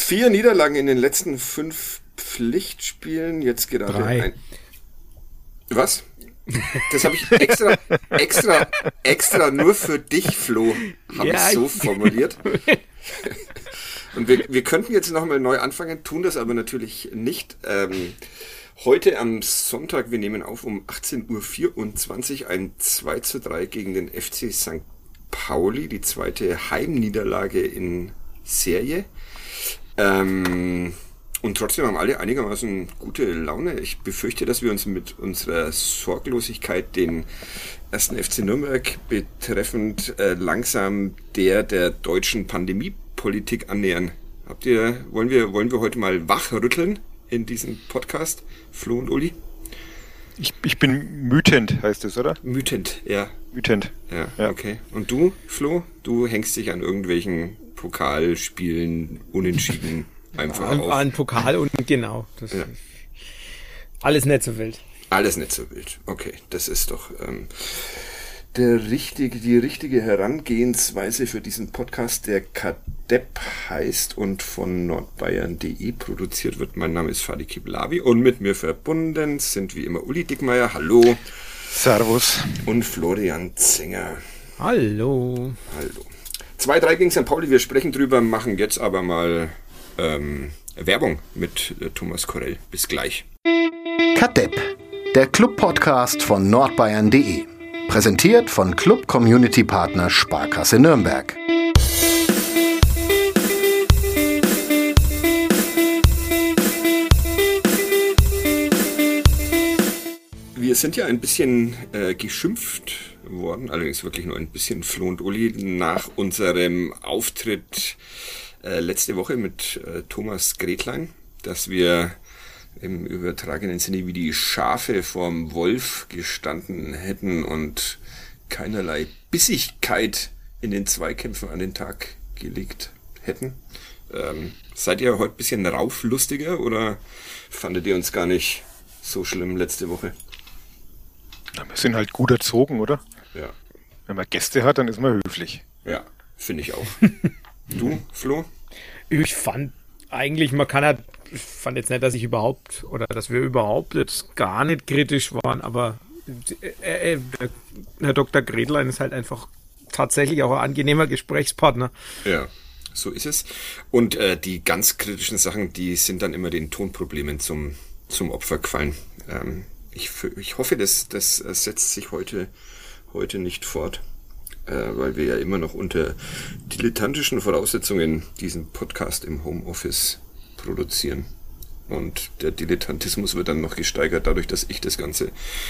4 Niederlagen in den letzten 5 Pflichtspielen. Jetzt gerade 3. Was? Das habe ich extra nur für dich, Flo, habe ich so formuliert. Und wir könnten jetzt nochmal neu anfangen, tun das aber natürlich nicht. Heute am Sonntag, wir nehmen auf um 18.24 Uhr ein 2:3 gegen den FC St. Pauli, die zweite Heimniederlage in Serie. Und trotzdem haben alle einigermaßen gute Laune. Ich befürchte, dass wir uns mit unserer Sorglosigkeit den 1. FC Nürnberg betreffend langsam der deutschen Pandemiepolitik annähern. Wollen wir heute mal wachrütteln in diesem Podcast, Flo und Uli? Ich bin wütend, heißt es, oder? Wütend, ja. Wütend. Ja, okay. Und du, Flo? Du hängst dich an irgendwelchen Pokalspielen unentschieden einfach auf. An Pokal und genau. Das ist alles nicht so wild. Alles nicht so wild. Okay, das ist doch die richtige Herangehensweise für diesen Podcast, der Kadepp heißt und von nordbayern.de produziert wird. Mein Name ist Fadi Kiblavi und mit mir verbunden sind wie immer Uli Dickmeyer. Hallo. Servus. Und Florian Zenger. Hallo. 2:3 gegen St. Pauli. Wir sprechen drüber, machen jetzt aber mal Werbung mit Thomas Korell. Bis gleich. Kadepp, der Club-Podcast von nordbayern.de. Präsentiert von Club-Community-Partner Sparkasse Nürnberg. Wir sind ja ein bisschen geschimpft worden, allerdings wirklich nur ein bisschen, Flo und Uli, nach unserem Auftritt letzte Woche mit Thomas Gretlein, dass wir im übertragenen Sinne wie die Schafe vorm Wolf gestanden hätten und keinerlei Bissigkeit in den Zweikämpfen an den Tag gelegt hätten. Seid ihr heute ein bisschen rauflustiger oder fandet ihr uns gar nicht so schlimm letzte Woche? Na, wir sind halt gut erzogen, oder? Ja. Wenn man Gäste hat, dann ist man höflich. Ja, finde ich auch. Du, Flo? Ich fand eigentlich, ich fand jetzt nicht, dass wir überhaupt jetzt gar nicht kritisch waren, aber Herr Dr. Gretlein ist halt einfach tatsächlich auch ein angenehmer Gesprächspartner. Ja, so ist es. Und die ganz kritischen Sachen, die sind dann immer den Tonproblemen zum Opfer gefallen. Ich hoffe, das setzt sich heute nicht fort, weil wir ja immer noch unter dilettantischen Voraussetzungen diesen Podcast im Homeoffice produzieren. Und der Dilettantismus wird dann noch gesteigert dadurch, dass ich das Ganze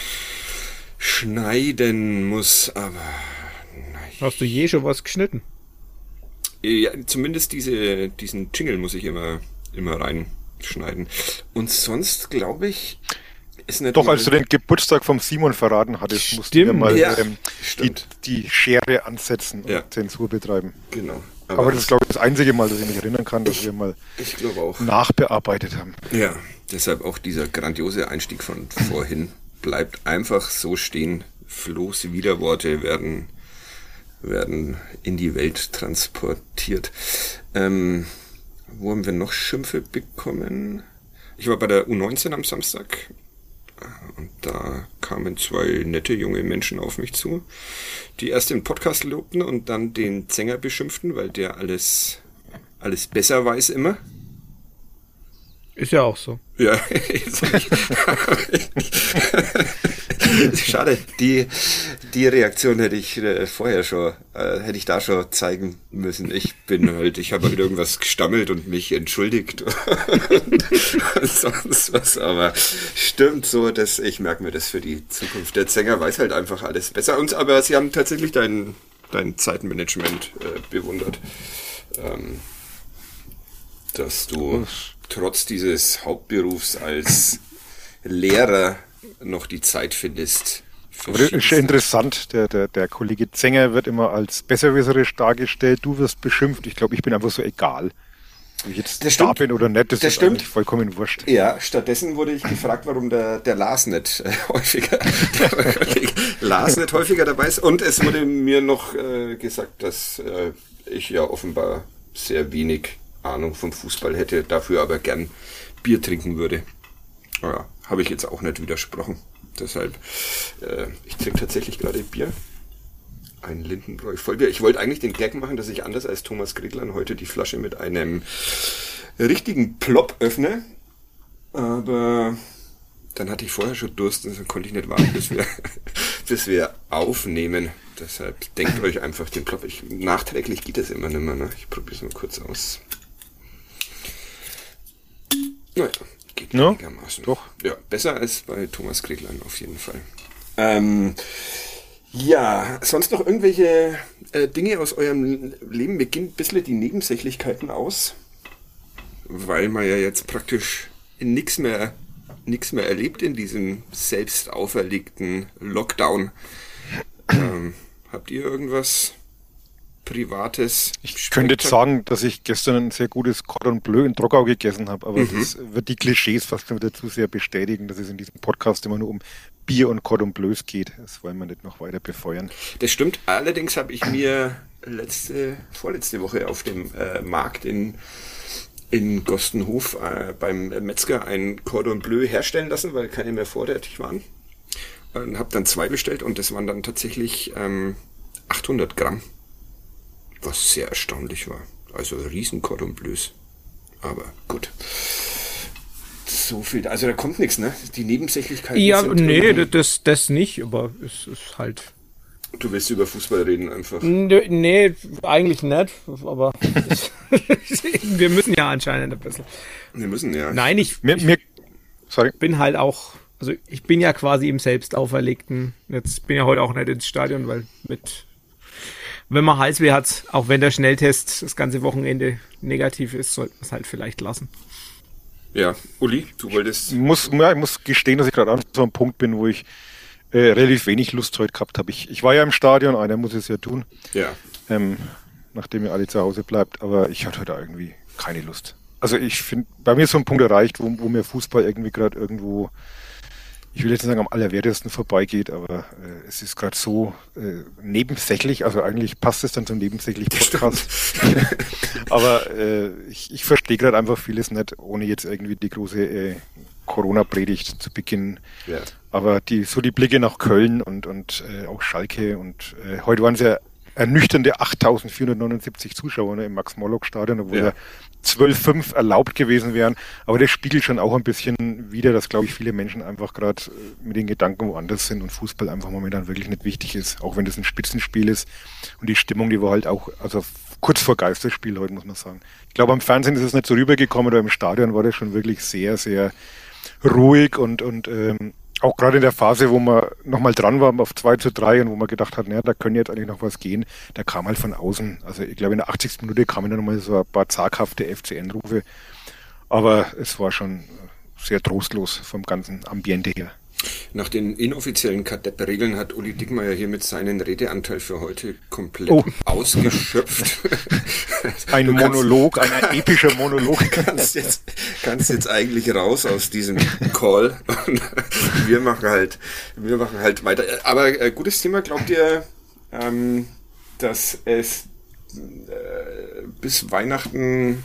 schneiden muss. Aber nein. Hast du je schon was geschnitten? Ja, zumindest diesen Jingle muss ich immer reinschneiden. Und sonst glaube ich, ist nicht. Doch, als du den Geburtstag vom Simon verraten hattest, musst du mal die Schere ansetzen und Zensur betreiben. Genau. Aber das ist, glaube ich, das einzige Mal, dass ich mich erinnern kann, dass wir mal nachbearbeitet haben. Ja, deshalb auch dieser grandiose Einstieg von vorhin bleibt einfach so stehen. Flo's Widerworte werden in die Welt transportiert. Wo haben wir noch Schimpfe bekommen? Ich war bei der U19 am Samstag und da kamen 2 nette junge Menschen auf mich zu, die erst den Podcast lobten und dann den Sänger beschimpften, weil der alles besser weiß immer. Ist ja auch so. Ja, schade, die Reaktion hätte ich vorher schon, hätte ich da schon zeigen müssen. Ich habe halt irgendwas gestammelt und mich entschuldigt und sonst was, aber stimmt so, dass ich merke mir das für die Zukunft. Der Sänger weiß halt einfach alles besser. Aber sie haben tatsächlich dein Zeitmanagement bewundert, dass du trotz dieses Hauptberufs als Lehrer noch die Zeit findest. Aber das ist schon interessant, der Kollege Zenger wird immer als besserwisserisch dargestellt, du wirst beschimpft. Ich glaube, ich bin einfach so egal. Ob ich jetzt da bin oder nicht, das ist eigentlich vollkommen wurscht. Ja, stattdessen wurde ich gefragt, warum der Lars nicht häufiger dabei ist. Und es wurde mir noch gesagt, dass ich ja offenbar sehr wenig Ahnung vom Fußball hätte, dafür aber gern Bier trinken würde. Ja, habe ich jetzt auch nicht widersprochen. Deshalb, ich trinke tatsächlich gerade Bier. Ein Lindenbräu Vollbier. Ich wollte eigentlich den Gag machen, dass ich anders als Thomas Gretlan heute die Flasche mit einem richtigen Plop öffne. Aber dann hatte ich vorher schon Durst und dann konnte ich nicht warten, bis wir aufnehmen. Deshalb denkt euch einfach den Plop. Nachträglich geht das immer nicht mehr. Ne? Ich probiere es mal kurz aus. Naja, geht einigermaßen. Doch. Ja, besser als bei Thomas Gretlan auf jeden Fall. Ja, sonst noch irgendwelche Dinge aus eurem Leben? Mir gehen ein bisschen die Nebensächlichkeiten aus, weil man ja jetzt praktisch nichts mehr erlebt in diesem selbst auferlegten Lockdown. Habt ihr irgendwas Privates? Ich könnte jetzt sagen, dass ich gestern ein sehr gutes Cordon Bleu in Trockau gegessen habe, aber das wird die Klischees fast wieder zu sehr bestätigen, dass es in diesem Podcast immer nur um Bier und Cordon Bleus geht. Das wollen wir nicht noch weiter befeuern. Das stimmt. Allerdings habe ich mir vorletzte Woche auf dem Markt in Gostenhof beim Metzger ein Cordon Bleu herstellen lassen, weil keine mehr vorrätig waren. Und habe dann 2 bestellt und das waren dann tatsächlich 800 Gramm. Was sehr erstaunlich war. Also riesen Cordon Bleus. Aber gut. So viel, also da kommt nichts, ne? Die Nebensächlichkeiten sind das nicht, aber es ist halt... Du willst über Fußball reden einfach. Nee, eigentlich nicht, aber wir müssen ja anscheinend ein bisschen. Wir müssen, ja. Nein, ich bin halt auch, also ich bin ja quasi im selbst auferlegten, jetzt bin ja heute auch nicht ins Stadion, weil wenn man Halsweh hat, auch wenn der Schnelltest das ganze Wochenende negativ ist, sollte man es halt vielleicht lassen. Ja, Uli, du wolltest... Ich muss gestehen, dass ich gerade an so einem Punkt bin, wo ich relativ wenig Lust heute gehabt habe. Ich war ja im Stadion, einer muss es ja tun. Ja. Nachdem ihr alle zu Hause bleibt, aber ich hatte heute irgendwie keine Lust. Also ich finde, bei mir ist so ein Punkt erreicht, wo mir Fußball irgendwie gerade irgendwo, ich will jetzt nicht sagen am allerwertesten vorbeigeht, aber es ist gerade so nebensächlich, also eigentlich passt es dann zum nebensächlich Podcast. Aber ich verstehe gerade einfach vieles nicht, ohne jetzt irgendwie die große Corona-Predigt zu beginnen. Ja. Aber die Blicke nach Köln und auch Schalke und heute waren es ja ernüchternde 8.479 Zuschauer im Max-Morlock-Stadion, obwohl ja 12.5 erlaubt gewesen wären. Aber das spiegelt schon auch ein bisschen wider, dass, glaube ich, viele Menschen einfach gerade mit den Gedanken woanders sind und Fußball einfach momentan wirklich nicht wichtig ist, auch wenn das ein Spitzenspiel ist. Und die Stimmung, die war halt auch, also kurz vor Geisterspiel heute, muss man sagen. Ich glaube, am Fernsehen ist es nicht so rübergekommen, aber im Stadion war das schon wirklich sehr, sehr ruhig und auch gerade in der Phase, wo man nochmal dran war auf 2:3 und wo man gedacht hat, naja, da können jetzt eigentlich noch was gehen, da kam halt von außen, also ich glaube in der 80. Minute kamen dann nochmal so ein paar zaghafte FCN-Rufe, aber es war schon sehr trostlos vom ganzen Ambiente her. Nach den inoffiziellen Kadepp-Regeln hat Uli Dickmeyer hiermit seinen Redeanteil für heute komplett ausgeschöpft. Ein Monolog, ein epischer Monolog. Kannst jetzt eigentlich raus aus diesem Call und wir machen halt weiter. Aber gutes Thema, glaubt ihr, dass es bis Weihnachten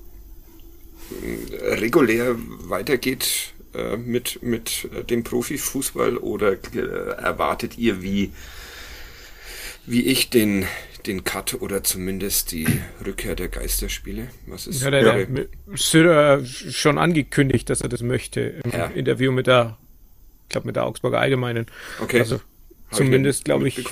regulär weitergeht mit dem Profifußball oder erwartet ihr wie ich den Cut oder zumindest die Rückkehr der Geisterspiele? Was ist der Söder schon angekündigt, dass er das möchte im Interview mit der Augsburger Allgemeinen. Okay. Also zumindest glaube ich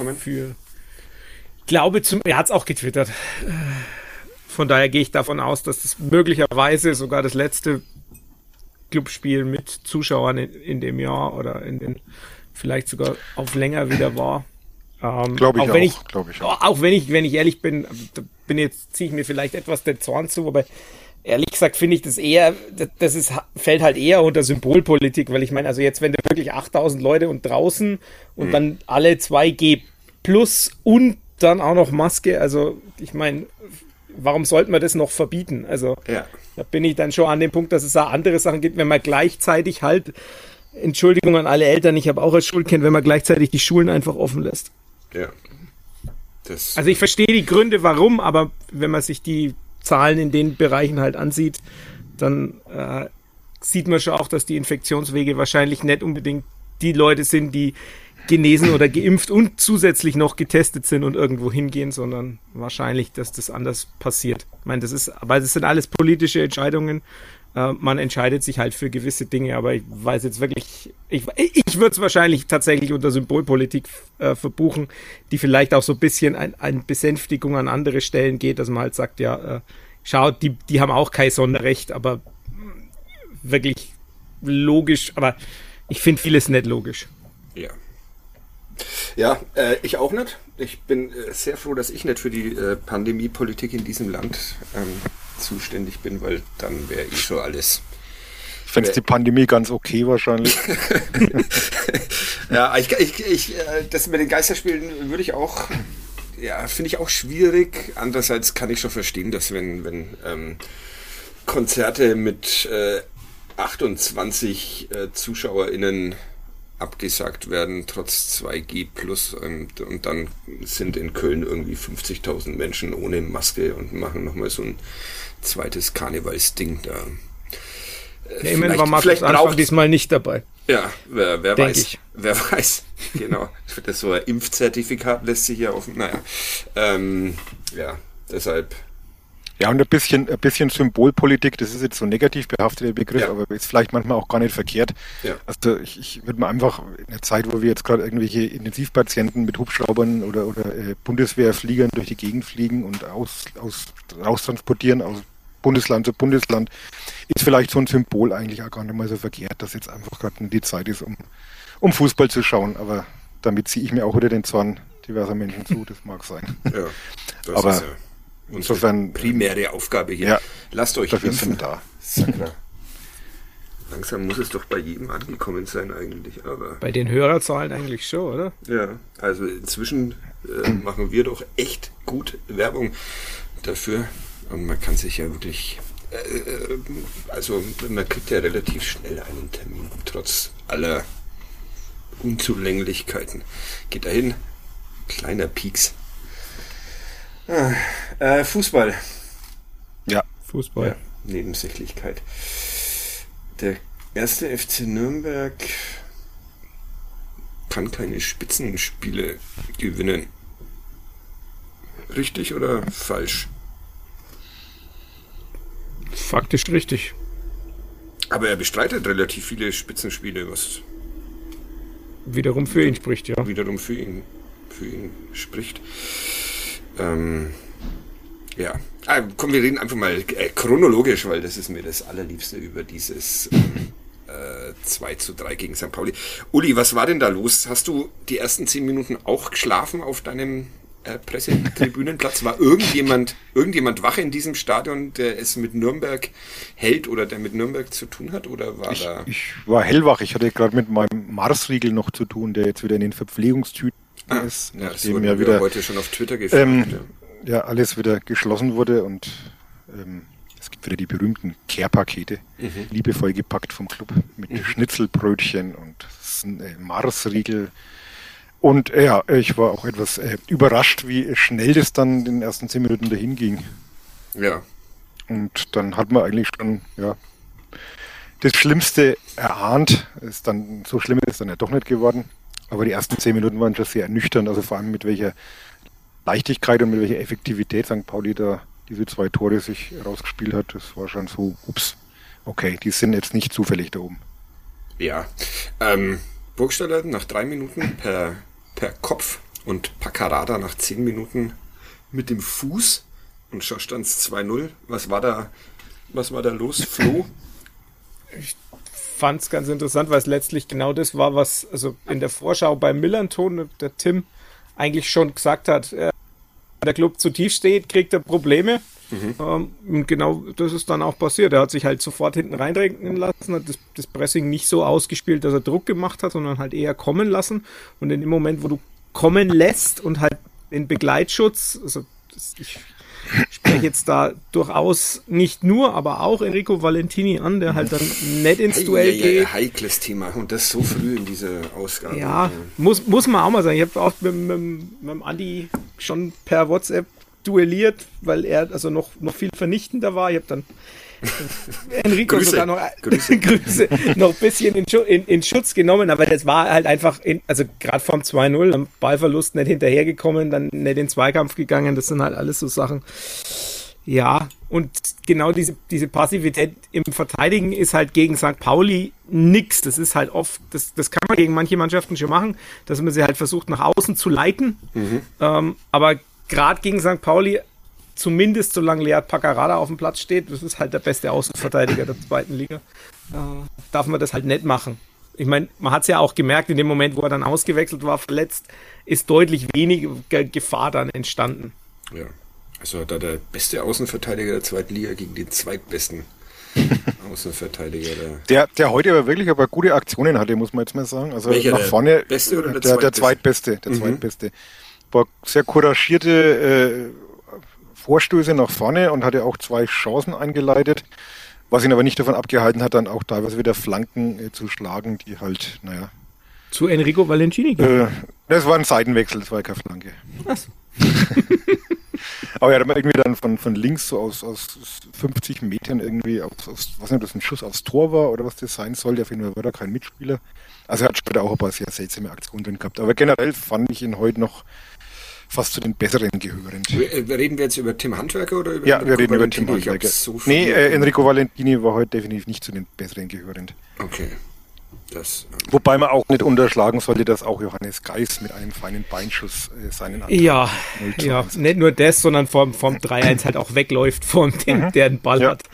er hat es auch getwittert. Von daher gehe ich davon aus, dass das möglicherweise sogar das letzte Clubspiel mit Zuschauern in dem Jahr oder vielleicht sogar auf länger wieder war. Glaube ich auch. Auch wenn ich ehrlich bin, ziehe ich mir vielleicht etwas den Zorn zu, wobei ehrlich gesagt finde ich das eher, fällt halt eher unter Symbolpolitik, weil ich meine, also jetzt, wenn du wirklich 8.000 Leute und draußen und dann alle 2G plus und dann auch noch Maske, also ich meine, warum sollte man das noch verbieten? Also da bin ich dann schon an dem Punkt, dass es da andere Sachen gibt, wenn man gleichzeitig halt, Entschuldigung an alle Eltern, ich habe auch als Schulkind, wenn man gleichzeitig die Schulen einfach offen lässt. Ja. Also ich verstehe die Gründe, warum, aber wenn man sich die Zahlen in den Bereichen halt ansieht, dann sieht man schon auch, dass die Infektionswege wahrscheinlich nicht unbedingt die Leute sind, die genesen oder geimpft und zusätzlich noch getestet sind und irgendwo hingehen, sondern wahrscheinlich, dass das anders passiert. Ich meine, das sind alles politische Entscheidungen. Man entscheidet sich halt für gewisse Dinge, aber ich weiß jetzt wirklich, ich würde es wahrscheinlich tatsächlich unter Symbolpolitik verbuchen, die vielleicht auch so ein bisschen eine Besänftigung an andere Stellen geht, dass man halt sagt, ja, schaut, die haben auch kein Sonderrecht, aber wirklich logisch, aber ich finde vieles nicht logisch. Ja. Ja, ich auch nicht. Ich bin sehr froh, dass ich nicht für die Pandemiepolitik in diesem Land zuständig bin, weil dann wäre schon alles. Ich fände die Pandemie ganz okay wahrscheinlich. Ja, das mit den Geisterspielen würde ich auch, ja, finde ich auch schwierig. Andererseits kann ich schon verstehen, dass wenn Konzerte mit 28 ZuschauerInnen abgesagt werden, trotz 2G plus und dann sind in Köln irgendwie 50.000 Menschen ohne Maske und machen nochmal so ein zweites Karnevalsding da. Immerhin war Markus Anfang diesmal nicht dabei. Ja, wer weiß. Ich. Wer weiß, genau. Das so ein Impfzertifikat lässt sich ja offen. Naja, ja, deshalb. Ja, und ein bisschen Symbolpolitik, das ist jetzt so negativ behaftet, der Begriff, aber ist vielleicht manchmal auch gar nicht verkehrt. Ja. Also ich würde mir einfach in der Zeit, wo wir jetzt gerade irgendwelche Intensivpatienten mit Hubschraubern oder Bundeswehrfliegern durch die Gegend fliegen und raustransportieren aus Bundesland zu Bundesland, ist vielleicht so ein Symbol eigentlich auch gar nicht mal so verkehrt, dass jetzt einfach gerade die Zeit ist, um Fußball zu schauen. Aber damit ziehe ich mir auch wieder den Zorn diverser Menschen zu, das mag sein. Ja, das aber ist ja insofern primäre Aufgabe hier. Ja, lasst euch dafür sind wir da. Langsam muss es doch bei jedem angekommen sein eigentlich, aber bei den Hörerzahlen eigentlich schon, oder? Ja, also inzwischen machen wir doch echt gut Werbung dafür und man kann sich ja wirklich, also man kriegt ja relativ schnell einen Termin, trotz aller Unzulänglichkeiten. Geht dahin, kleiner Pieks. Fußball. Ja, Fußball. Ja, Nebensächlichkeit. Der erste FC Nürnberg kann keine Spitzenspiele gewinnen. Richtig oder falsch? Faktisch richtig. Aber er bestreitet relativ viele Spitzenspiele, was wiederum für ihn spricht, ja. Wiederum für ihn spricht. Ja. Komm, wir reden einfach mal chronologisch, weil das ist mir das Allerliebste über dieses 2:3 gegen St. Pauli. Uli, was war denn da los? Hast du die ersten 10 Minuten auch geschlafen auf deinem Pressetribünenplatz? War irgendjemand wach in diesem Stadion, der es mit Nürnberg hält oder der mit Nürnberg zu tun hat? Oder war ich war hellwach. Ich hatte gerade mit meinem Marsriegel noch zu tun, der jetzt wieder in den Verpflegungstüten ist. Ja, das wurde wieder heute schon auf Twitter gefragt. Ja, alles wieder geschlossen wurde und es gibt wieder die berühmten Care-Pakete, liebevoll gepackt vom Club mit Schnitzelbrötchen und Marsriegel. Und ja, ich war auch etwas überrascht, wie schnell das dann in den ersten 10 Minuten dahin ging. Ja. Und dann hat man eigentlich schon das Schlimmste erahnt. So schlimm ist es dann ja doch nicht geworden. Aber die ersten 10 Minuten waren schon sehr ernüchternd, also vor allem mit welcher Leichtigkeit und mit welcher Effektivität St. Pauli da diese 2 Tore sich rausgespielt hat. Das war schon so, okay, die sind jetzt nicht zufällig da oben. Ja, Burgstaller nach 3 Minuten per Kopf und Paccarada nach 10 Minuten mit dem Fuß und schon stand es 2:0. Was war da los, Flo? Ich fand es ganz interessant, weil es letztlich genau das war, was also in der Vorschau beim Millanton der Tim eigentlich schon gesagt hat, wenn der Club zu tief steht, kriegt er Probleme. Und genau das ist dann auch passiert. Er hat sich halt sofort hinten reindrängen lassen, hat das Pressing nicht so ausgespielt, dass er Druck gemacht hat, sondern halt eher kommen lassen. Und in dem Moment, wo du kommen lässt und halt den Begleitschutz, also ich spreche jetzt da durchaus nicht nur, aber auch Enrico Valentini an, der halt dann nicht ins Duell geht. Heikles Thema und das so früh in dieser Ausgabe. Ja, muss man auch mal sagen. Ich habe auch mit dem Andi schon per WhatsApp duelliert, weil er also noch viel vernichtender war. Ich habe dann Enrico Grüße. sogar noch Grüße, noch ein bisschen in Schutz genommen, aber das war halt einfach, also gerade vom 2-0, am Ballverlust nicht hinterhergekommen, dann nicht in den Zweikampf gegangen, das sind halt alles so Sachen. Ja, und genau diese Passivität im Verteidigen ist halt gegen St. Pauli nix. Das ist halt oft, das kann man gegen manche Mannschaften schon machen, dass man sie halt versucht nach außen zu leiten. Aber gerade gegen St. Pauli, zumindest solange Lead Paccarada auf dem Platz steht, das ist halt der beste Außenverteidiger der zweiten Liga, darf man das halt nicht machen. Ich meine, man hat es ja auch gemerkt, in dem Moment, wo er dann ausgewechselt war, verletzt, ist deutlich weniger Gefahr dann entstanden. Ja, also da der beste Außenverteidiger der zweiten Liga gegen den zweitbesten Außenverteidiger. Der heute aber wirklich gute Aktionen hatte, muss man jetzt mal sagen. Also Welcher, nach vorne, der beste oder der zweitbeste? Der zweitbeste. War sehr couragierte Vorstöße nach vorne und hatte auch 2 Chancen eingeleitet, was ihn aber nicht davon abgehalten hat, dann auch teilweise wieder Flanken zu schlagen, die halt, Zu Enrico Valentini? Das war ein Seitenwechsel, das war keine Flanke. Was? Aber er hat mal irgendwie dann von links so aus 50 Metern irgendwie, was nicht, ob das ein Schuss aufs Tor war oder was das sein sollte, auf jeden Fall war da kein Mitspieler. Also er hat später auch ein paar sehr seltsame Aktionen drin gehabt. Aber generell fand ich ihn heute noch fast zu den Besseren gehörend. Reden wir jetzt über Tim Handwerker oder über Ja, wir reden über Tim Valentini? Handwerker. Enrico Valentini war heute definitiv nicht zu den Besseren gehörend. Okay. Wobei man auch nicht unterschlagen sollte, dass auch Johannes Geis mit einem feinen Beinschuss seinen Antrag Ja, nicht nur das, sondern vom 3-1 halt auch wegläuft von dem, der den Ball hat.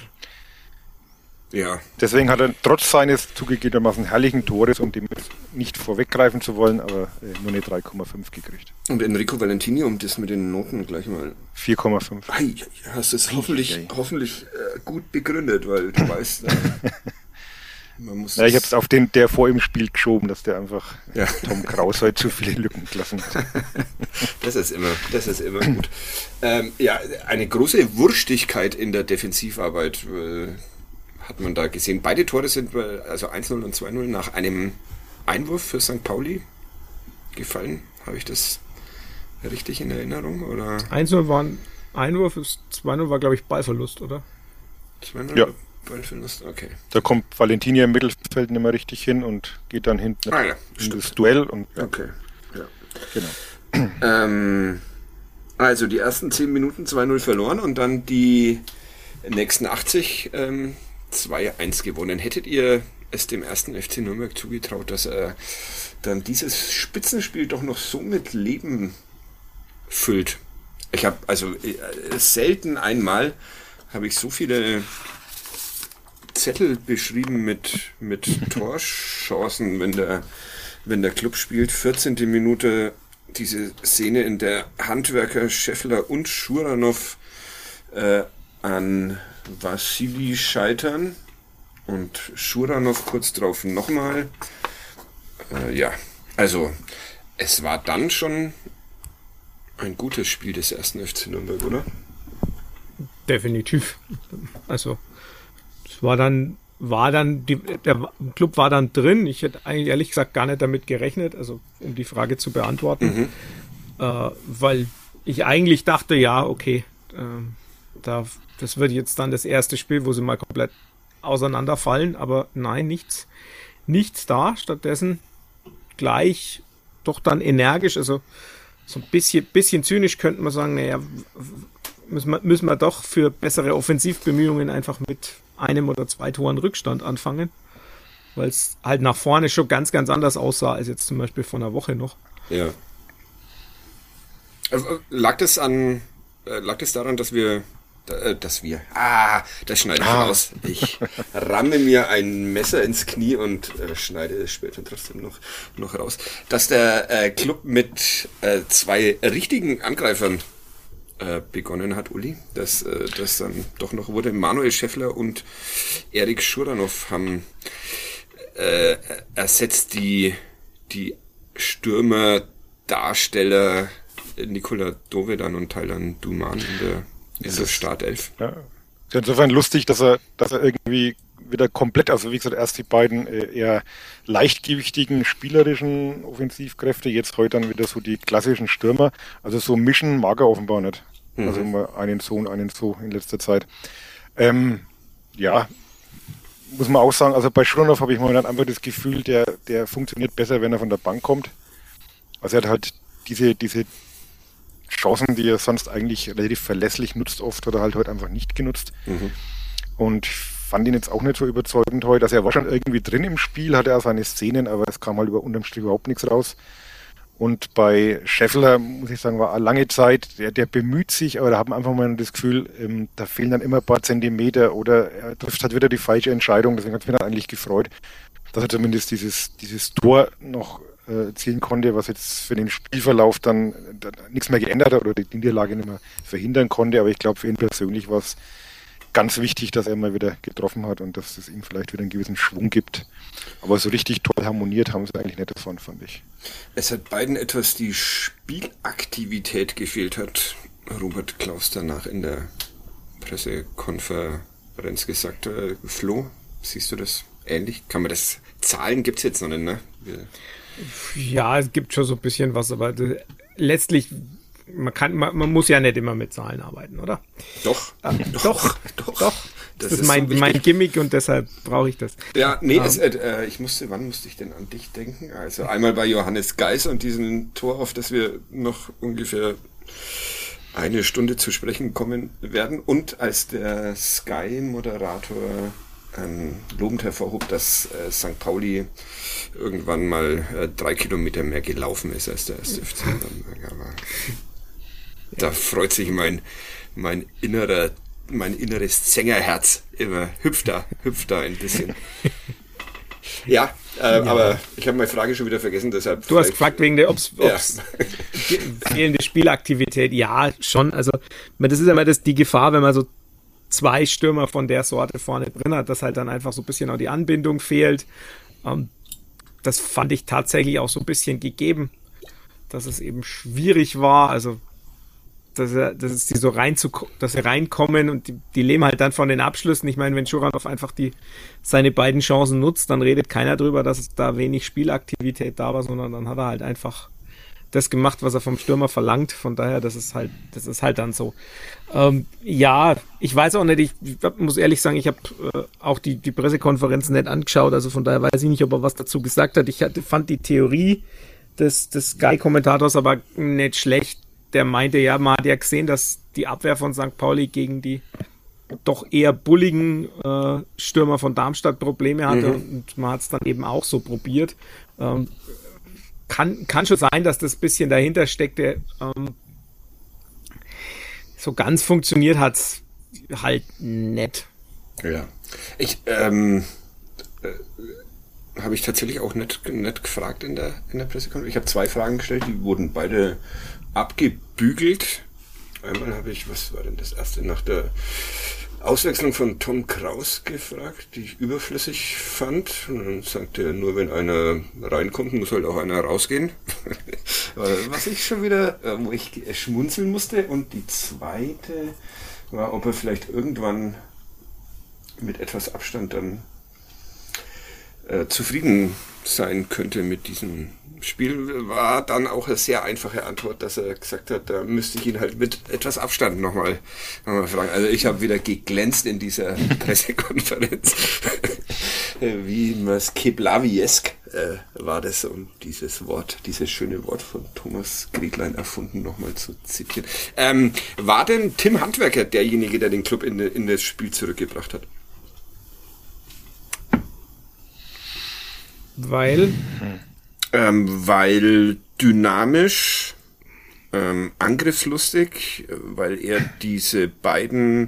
Ja. Deswegen hat er trotz seines zugegebenermaßen herrlichen Tores, um dem nicht vorweggreifen zu wollen, aber nur eine 3,5 gekriegt. Und Enrico Valentini, um das mit den Noten gleich mal... 4,5. Hast du es hoffentlich gut begründet, weil du weißt... Man muss ich habe es auf den, der vor ihm spielt, geschoben, dass der einfach Tom Kraus heute zu viele Lücken gelassen hat. Das ist immer gut. Eine große Wurstigkeit in der Defensivarbeit hat man da gesehen. Beide Tore sind, also 1-0 und 2-0, nach einem Einwurf für St. Pauli gefallen. Habe ich das richtig in Erinnerung? Oder? 1-0 war ein Einwurf, 2-0 war, glaube ich, Ballverlust, oder? 2-0? Ja. Ballverlust, okay. Da kommt Valentini im Mittelfeld nicht mehr richtig hin und geht dann hinten in das Duell. Und, Okay, ja. Genau. Also die ersten 10 Minuten 2-0 verloren und dann die nächsten 80 2-1 gewonnen. Hättet ihr es dem ersten FC Nürnberg zugetraut, dass er dann dieses Spitzenspiel doch noch so mit Leben füllt? Ich habe selten einmal habe ich so viele Zettel beschrieben mit Torchancen, wenn der Club spielt. 14. Minute diese Szene, in der Handwerker, Scheffler und Schuranov an Vassili scheitern und Schuranov kurz drauf nochmal. Also es war dann schon ein gutes Spiel des ersten FC Nürnberg, oder? Definitiv. Also der Club war dann drin. Ich hätte eigentlich ehrlich gesagt gar nicht damit gerechnet, also um die Frage zu beantworten, weil ich eigentlich dachte, das wird jetzt dann das erste Spiel, wo sie mal komplett auseinanderfallen, aber nein, nichts da. Stattdessen gleich doch dann energisch, also so ein bisschen zynisch könnte man sagen, müssen wir doch für bessere Offensivbemühungen einfach mit 1 oder 2 Toren Rückstand anfangen, weil es halt nach vorne schon ganz, ganz anders aussah als jetzt zum Beispiel vor einer Woche noch. Ja. Lag das daran, dass wir das schneide ich raus. Ich ramme mir ein Messer ins Knie und schneide es später trotzdem noch raus. Dass der Club mit 2 richtigen Angreifern begonnen hat, Uli, dass das dann doch noch wurde. Manuel Scheffler und Erik Schuranov haben ersetzt die Stürmer-Darsteller Nikola Dovedan und Taylan Duman in der Startelf. Ja. Ist insofern lustig, dass er irgendwie wieder komplett, also wie gesagt, erst die beiden eher leichtgewichtigen, spielerischen Offensivkräfte, jetzt heute dann wieder so die klassischen Stürmer. Also so mischen mag er offenbar nicht. Also immer einen so in letzter Zeit. Ja, muss man auch sagen, also bei Schuranov habe ich momentan einfach das Gefühl, der funktioniert besser, wenn er von der Bank kommt. Also er hat halt diese Chancen, die er sonst eigentlich relativ verlässlich nutzt oft, oder halt heute einfach nicht genutzt. Und ich fand ihn jetzt auch nicht so überzeugend heute. Also er war schon irgendwie drin im Spiel, hatte er seine Szenen, aber es kam halt unterm Strich überhaupt nichts raus. Und bei Scheffler, muss ich sagen, war lange Zeit, der bemüht sich, aber da hat man einfach mal das Gefühl, da fehlen dann immer ein paar Zentimeter oder er trifft halt wieder die falsche Entscheidung. Deswegen hat es mich dann eigentlich gefreut, dass er zumindest dieses Tor noch zielen konnte, was jetzt für den Spielverlauf dann nichts mehr geändert hat oder die Niederlage nicht mehr verhindern konnte. Aber ich glaube, für ihn persönlich war es ganz wichtig, dass er mal wieder getroffen hat und dass es ihm vielleicht wieder einen gewissen Schwung gibt. Aber so richtig toll harmoniert haben sie eigentlich nicht davon, fand ich. Es hat beiden etwas die Spielaktivität gefehlt, hat Robert Klaus danach in der Pressekonferenz gesagt. Flo, siehst du das ähnlich? Kann man das Zahlen gibt es jetzt noch nicht, ne? Ja, es gibt schon so ein bisschen was, aber letztlich man muss ja nicht immer mit Zahlen arbeiten, oder? Doch. Doch. Das ist mein Gimmick und deshalb brauche ich das. Ja, nee, wann musste ich denn an dich denken? Also einmal bei Johannes Geis und diesem Tor, auf das wir noch ungefähr eine Stunde zu sprechen kommen werden, und als der Sky-Moderator lobend hervorhob, dass St. Pauli irgendwann mal 3 Kilometer mehr gelaufen ist als der erste FC. Da freut sich mein inneres Sängerherz immer, hüpft da ein bisschen. Ja, aber ich habe meine Frage schon wieder vergessen, deshalb. Du hast gefragt wegen der fehlende Spielaktivität. Ja, schon. Also das ist immer die Gefahr, wenn man so 2 Stürmer von der Sorte vorne drin hat, dass halt dann einfach so ein bisschen auch die Anbindung fehlt. Das fand ich tatsächlich auch so ein bisschen gegeben, dass es eben schwierig war, also dass sie reinkommen und die leben halt dann von den Abschlüssen. Ich meine, wenn Schuranov einfach seine beiden Chancen nutzt, dann redet keiner drüber, dass da wenig Spielaktivität da war, sondern dann hat er halt einfach das gemacht, was er vom Stürmer verlangt. Von daher, das ist halt dann so. Ja, ich weiß auch nicht, ich muss ehrlich sagen, ich habe auch die Pressekonferenzen nicht angeschaut, also von daher weiß ich nicht, ob er was dazu gesagt hat. Ich fand die Theorie des Sky-Kommentators aber nicht schlecht. Der meinte, ja, man hat ja gesehen, dass die Abwehr von St. Pauli gegen die doch eher bulligen Stürmer von Darmstadt Probleme hatte, und man hat es dann eben auch so probiert. Kann schon sein, dass das bisschen dahinter steckte. So ganz funktioniert hat es halt nicht. Ja. Habe ich tatsächlich auch nicht gefragt in der Pressekonferenz. Ich habe 2 Fragen gestellt, die wurden beide abgebügelt. Einmal habe ich, was war denn das erste, nach der Auswechslung von Tom Kraus gefragt, die ich überflüssig fand. Und dann sagte er, nur wenn einer reinkommt, muss halt auch einer rausgehen. Was ich schon wieder, wo ich schmunzeln musste. Und die zweite war, ob er vielleicht irgendwann mit etwas Abstand dann zufrieden sein könnte mit diesem Spiel. War dann auch eine sehr einfache Antwort, dass er gesagt hat, da müsste ich ihn halt mit etwas Abstand nochmal fragen. Also ich habe wieder geglänzt in dieser Pressekonferenz. Wie was Keblaviesk war das, um dieses schöne Wort von Thomas Gretlein erfunden, nochmal zu zitieren. War denn Tim Handwerker derjenige, der den Club in das Spiel zurückgebracht hat? Weil dynamisch, angriffslustig, weil er diese beiden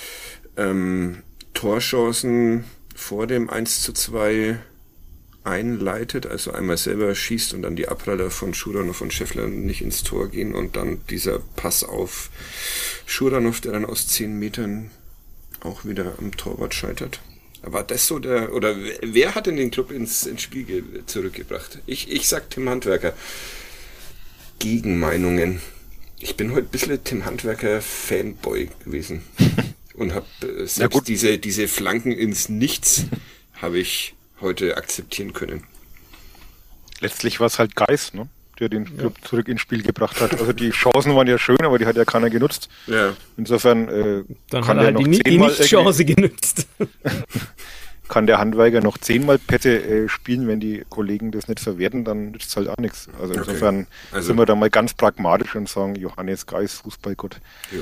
Torchancen vor dem 1:2 einleitet, also einmal selber schießt und dann die Abpraller von Schuranov und Scheffler nicht ins Tor gehen und dann dieser Pass auf Schuranov, der dann aus 10 Metern auch wieder am Torwart scheitert. War das so oder wer hat denn den Club ins Spiel zurückgebracht? Ich sag Tim Handwerker. Gegenmeinungen. Ich bin heute ein bisschen Tim Handwerker Fanboy gewesen und habe selbst diese Flanken ins Nichts habe ich heute akzeptieren können. Letztlich war es halt Geis, ne? der den Club zurück ins Spiel gebracht hat. Also die Chancen waren ja schön, aber die hat ja keiner genutzt. Ja. Insofern Dann kann hat der er noch die zehnmal Nicht-Chance genützt. kann der Handwerker noch 10-mal Pässe spielen, wenn die Kollegen das nicht verwerten, dann nützt es halt auch nichts. Also insofern sind wir da mal ganz pragmatisch und sagen, Johannes Geis, Fußballgott,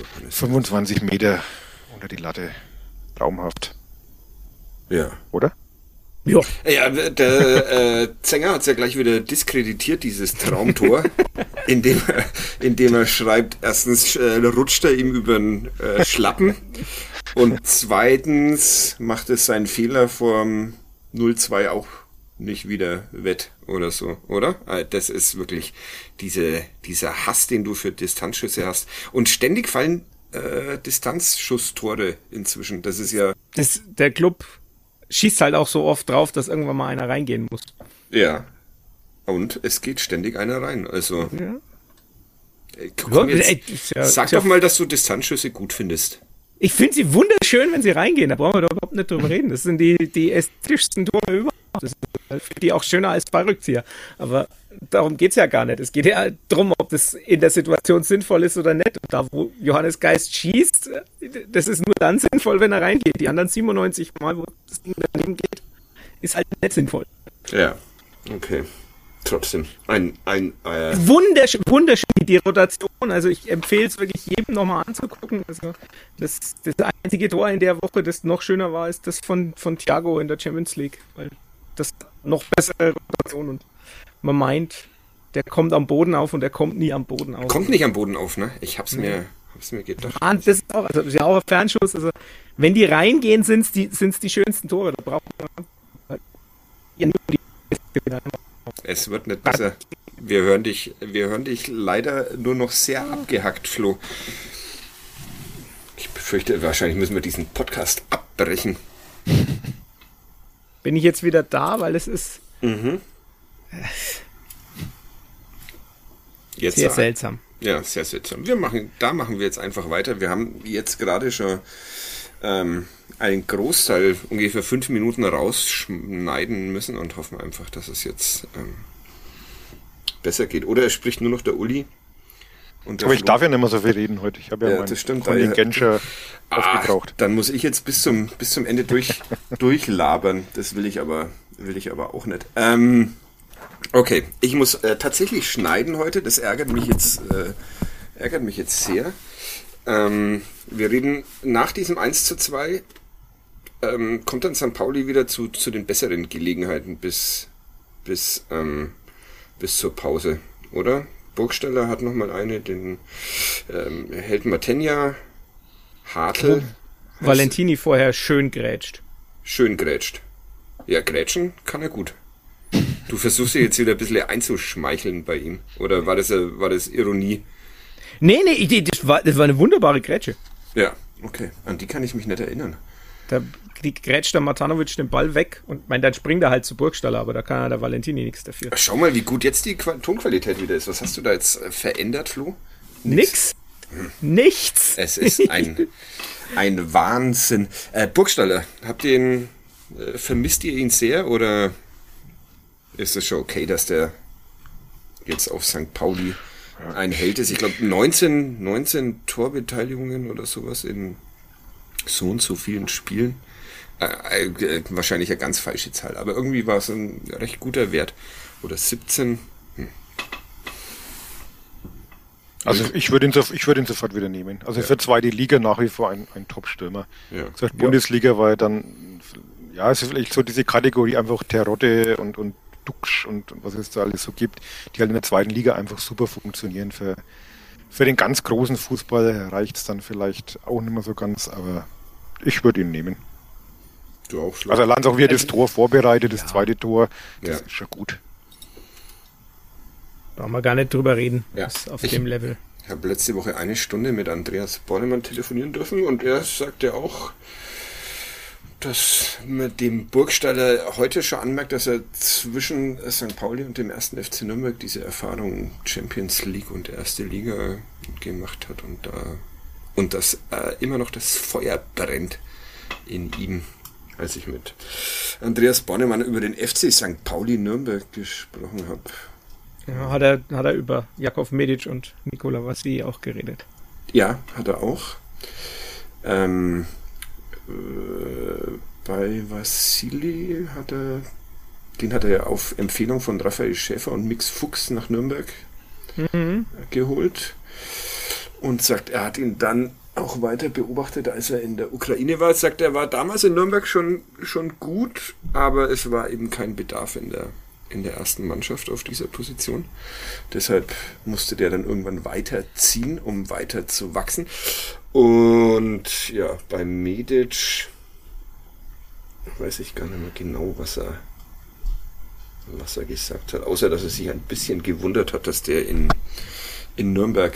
25 Meter unter die Latte, traumhaft. Ja. Oder? Ja. Ja, der Zenger hat es ja gleich wieder diskreditiert, dieses Traumtor, indem er schreibt, erstens rutscht er ihm über den Schlappen und zweitens macht es seinen Fehler vom 0-2 auch nicht wieder wett oder so, oder? Das ist wirklich dieser Hass, den du für Distanzschüsse hast. Und ständig fallen Distanzschusstore inzwischen. Das ist ja... Der Club schießt halt auch so oft drauf, dass irgendwann mal einer reingehen muss. Ja. Und es geht ständig einer rein. Also. Ja. Komm jetzt, sag doch mal, dass du Distanzschüsse gut findest. Ich finde sie wunderschön, wenn sie reingehen. Da brauchen wir doch überhaupt nicht drüber reden. Das sind die ästhetischsten Tore überhaupt. Das finde ich auch schöner als bei Rückzieher. Aber darum geht's ja gar nicht. Es geht ja darum, ob das in der Situation sinnvoll ist oder nicht. Und da, wo Johannes Geist schießt, das ist nur dann sinnvoll, wenn er reingeht. Die anderen 97 Mal, wo das Ding daneben geht, ist halt nicht sinnvoll. Ja, okay. Trotzdem. Wunderschön die Rotation. Also ich empfehle es wirklich jedem nochmal anzugucken. Also das einzige Tor in der Woche, das noch schöner war, ist das von Thiago in der Champions League. Weil das noch bessere Rotation und man meint, der kommt am Boden auf und der kommt nie am Boden auf. Kommt nicht am Boden auf, ne? Ich hab's mir gedacht. Das ist auch, also das ist ja auch ein Fernschuss. Also wenn die reingehen, sind's die schönsten Tore. Da braucht man ja nur die. Es wird nicht besser. Wir hören dich leider nur noch sehr abgehackt, Flo. Ich befürchte, wahrscheinlich müssen wir diesen Podcast abbrechen. Bin ich jetzt wieder da, weil es ist jetzt sehr seltsam. Ja, sehr seltsam. Da machen wir jetzt einfach weiter. Wir haben jetzt gerade schon einen Großteil, ungefähr 5 Minuten rausschneiden müssen und hoffen einfach, dass es jetzt besser geht. Oder es spricht nur noch der Uli. Und aber ich darf ja nicht mehr so viel reden heute. Ich habe ja mein Kontingent schon aufgebraucht. Dann muss ich jetzt bis zum Ende durchlabern. Das will ich aber auch nicht. Okay, ich muss tatsächlich schneiden heute. Das ärgert mich jetzt sehr. Wir reden nach diesem 1:2, kommt dann St. Pauli wieder zu den besseren Gelegenheiten bis zur Pause, oder? Burgstaller hat nochmal eine, den hält Matenja, Hartl. Valentini vorher schön grätscht. Schön grätscht. Ja, grätschen kann er gut. Du versuchst dich jetzt wieder ein bisschen einzuschmeicheln bei ihm. Oder war das Ironie? Nee, das war eine wunderbare Grätsche. Ja, okay. An die kann ich mich nicht erinnern. Da grätscht der Matanovic den Ball weg und dann springt er halt zu Burgstaller, aber da kann der Valentini nichts dafür. Schau mal, wie gut jetzt die Tonqualität wieder ist. Was hast du da jetzt verändert, Flo? Nichts. Nichts. Es ist ein Wahnsinn. Burgstaller, vermisst ihr ihn sehr oder ist es schon okay, dass der jetzt auf St. Pauli ein Held ist? Ich glaube 19 Torbeteiligungen oder sowas in so und so vielen Spielen. Wahrscheinlich eine ganz falsche Zahl, aber irgendwie war es ein recht guter Wert. Oder 17. Also ich würde ihn sofort wieder nehmen. Also für zweite Liga nach wie vor ein Top-Stürmer. Ja. Bundesliga war ja dann, es ist vielleicht so diese Kategorie einfach Terodde und Duxch und was es da alles so gibt, die halt in der zweiten Liga einfach super funktionieren. Für den ganz großen Fußball reicht es dann vielleicht auch nicht mehr so ganz, aber ich würde ihn nehmen. Du auch, Schlag. Also allein auch wie er das Tor vorbereitet, das zweite Tor, das ist schon gut. Brauchen wir gar nicht drüber reden, auf dem Level. Ich habe letzte Woche 1 Stunde mit Andreas Bornemann telefonieren dürfen und er sagte auch, dass man dem Burgstaller heute schon anmerkt, dass er zwischen St. Pauli und dem 1. FC Nürnberg diese Erfahrung Champions League und erste Liga gemacht hat und dass immer noch das Feuer brennt in ihm. Als ich mit Andreas Bornemann über den FC St. Pauli Nürnberg gesprochen habe. Ja, hat er über Jakov Medic und Nikola Vasilij auch geredet. Ja, hat er auch. Bei Vasilij den hat er ja auf Empfehlung von Raphael Schäfer und Mix Fuchs nach Nürnberg geholt und sagt, er hat ihn dann auch weiter beobachtet, als er in der Ukraine war. Sagt, er war damals in Nürnberg schon gut, aber es war eben kein Bedarf in der ersten Mannschaft auf dieser Position. Deshalb musste der dann irgendwann weiterziehen, um weiter zu wachsen. Und ja, bei Medic weiß ich gar nicht mehr genau, was er gesagt hat, außer dass er sich ein bisschen gewundert hat, dass der in Nürnberg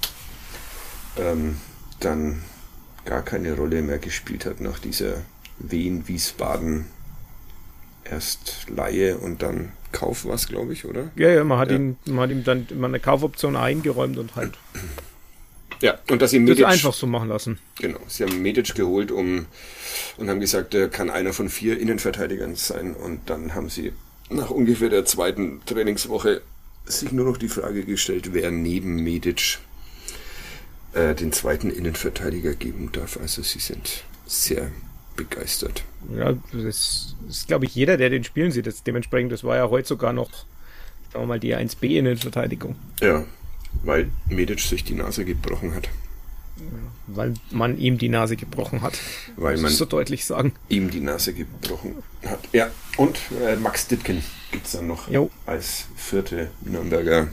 dann gar keine Rolle mehr gespielt hat nach dieser Wien-Wiesbaden erst Leihe und dann Kauf war es, glaube ich, oder? Ja, man hat ihm dann immer eine Kaufoption eingeräumt und halt ja, und dass sie Medic einfach so machen lassen. Genau, sie haben Medic geholt und haben gesagt, er kann einer von 4 Innenverteidigern sein, und dann haben sie nach ungefähr der zweiten Trainingswoche sich nur noch die Frage gestellt, wer neben Medic den zweiten Innenverteidiger geben darf. Also sie sind sehr begeistert. Ja, das ist, glaube ich, jeder, der den spielen sieht. Dementsprechend, das war ja heute sogar noch, sagen wir mal, die 1B-Innenverteidigung. Ja, weil Medic sich die Nase gebrochen hat. Weil man ihm die Nase gebrochen hat. Weil man so deutlich sagen. Ihm die Nase gebrochen hat. Ja, und Max Dittgen gibt es dann noch als 4. Nürnberger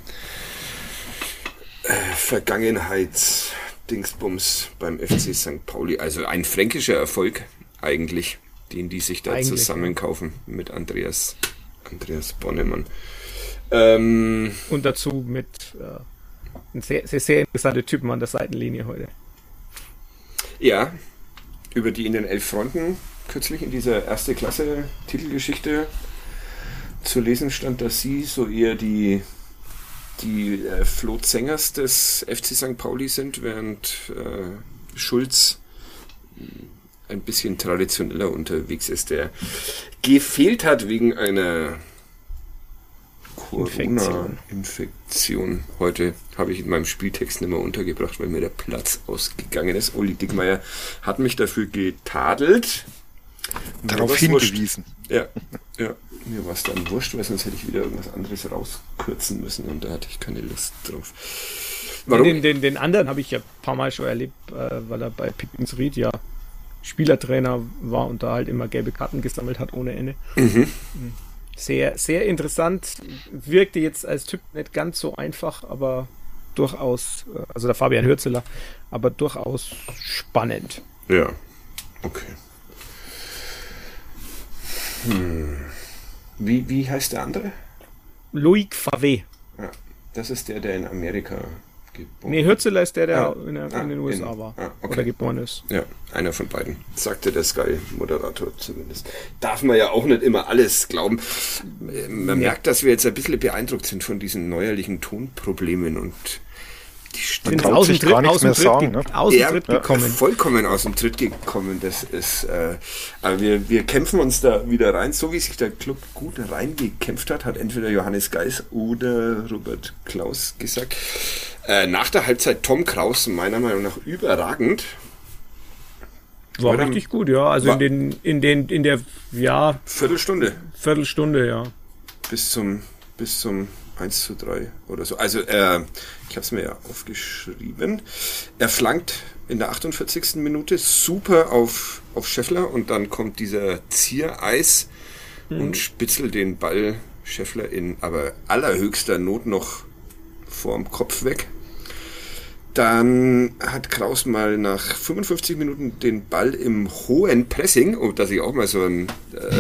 Vergangenheitsdingsbums beim FC St. Pauli. Also ein fränkischer Erfolg eigentlich, den die sich da zusammenkaufen mit Andreas Bonnemann. Und dazu mit ein sehr, sehr, sehr interessante Typen an der Seitenlinie heute. Ja, über die in den 11 Fronten kürzlich in dieser erste Klasse Titelgeschichte zu lesen stand, dass sie so eher die Flo Zengers des FC St. Pauli sind, während Schulz ein bisschen traditioneller unterwegs ist, der gefehlt hat wegen einer Corona-Infektion. Heute habe ich in meinem Spieltext nicht mehr untergebracht, weil mir der Platz ausgegangen ist. Uli Dickmeyer hat mich dafür getadelt. Darauf hingewiesen. Ja, mir war es dann wurscht, weil sonst hätte ich wieder irgendwas anderes rauskürzen müssen und da hatte ich keine Lust drauf. Warum? Den anderen habe ich ja ein paar Mal schon erlebt, weil er bei Pippins Ried ja Spielertrainer war und da halt immer gelbe Karten gesammelt hat ohne Ende. Sehr, sehr interessant. Wirkte jetzt als Typ nicht ganz so einfach, aber durchaus, also der Fabian Hürzeler, aber durchaus spannend. Ja, okay. Wie heißt der andere? Loic Favre. Ja, das ist der in Amerika geboren. Nee, Hürzeler ist der in den USA war. Okay. Oder geboren ist. Ja, einer von beiden, sagte der Sky-Moderator zumindest. Darf man ja auch nicht immer alles glauben. Man merkt, dass wir jetzt ein bisschen beeindruckt sind von diesen neuerlichen Tonproblemen und die sind aus dem Tritt gekommen. Vollkommen aus dem Tritt gekommen. Das ist, aber wir kämpfen uns da wieder rein, so wie sich der Club gut reingekämpft hat entweder Johannes Geis oder Robert Klaus gesagt. Nach der Halbzeit Tom Kraus meiner Meinung nach überragend. War richtig gut, ja. Also in der Viertelstunde, ja. Bis zum 1:3 oder so. Also ich habe es mir ja aufgeschrieben. Er flankt in der 48. Minute super auf Scheffler und dann kommt dieser Ziereis und spitzelt den Ball Scheffler in aber allerhöchster Not noch vorm Kopf weg. Dann hat Kraus mal nach 55 Minuten den Ball im hohen Pressing, dass ich auch mal so einen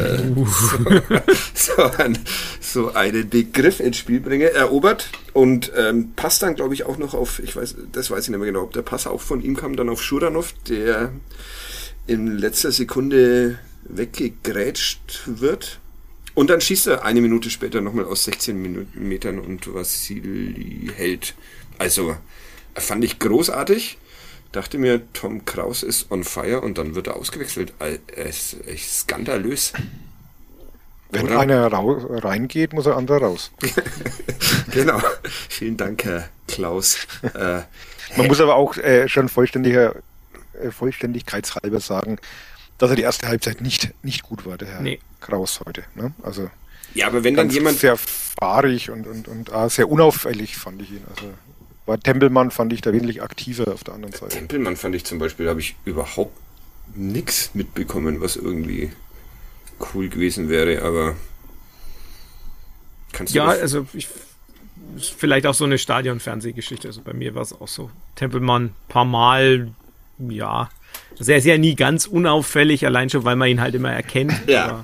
Begriff ins Spiel bringe, erobert und passt dann, glaube ich, auch noch auf, das weiß ich nicht mehr genau, ob der Pass auch von ihm kam, dann auf Schuranov, der in letzter Sekunde weggegrätscht wird. Und dann schießt er eine Minute später nochmal aus 16 Metern und Vasilij hält. Also fand ich großartig. Dachte mir, Tom Kraus ist on fire und dann wird er ausgewechselt. Es ist echt skandalös. Wenn Oder? einer reingeht, muss der andere raus. Genau. Vielen Dank, Herr Klaus. Man muss aber auch schon vollständigkeitshalber sagen, dass er die erste Halbzeit nicht gut war, der Herr Kraus heute. Ne? Also ja, aber wenn dann jemand... sehr fahrig und sehr unauffällig fand ich ihn. Also war Tempelmann, fand ich da wesentlich aktiver auf der anderen Seite. Tempelmann fand ich zum Beispiel, habe ich überhaupt nichts mitbekommen, was irgendwie cool gewesen wäre, aber kannst du... Ja, also vielleicht auch so eine Stadion-Fernsehgeschichte. Also bei mir war es auch so. Tempelmann paar Mal, ja. Also er ist ja nie ganz unauffällig, allein schon, weil man ihn halt immer erkennt. Ja. Aber,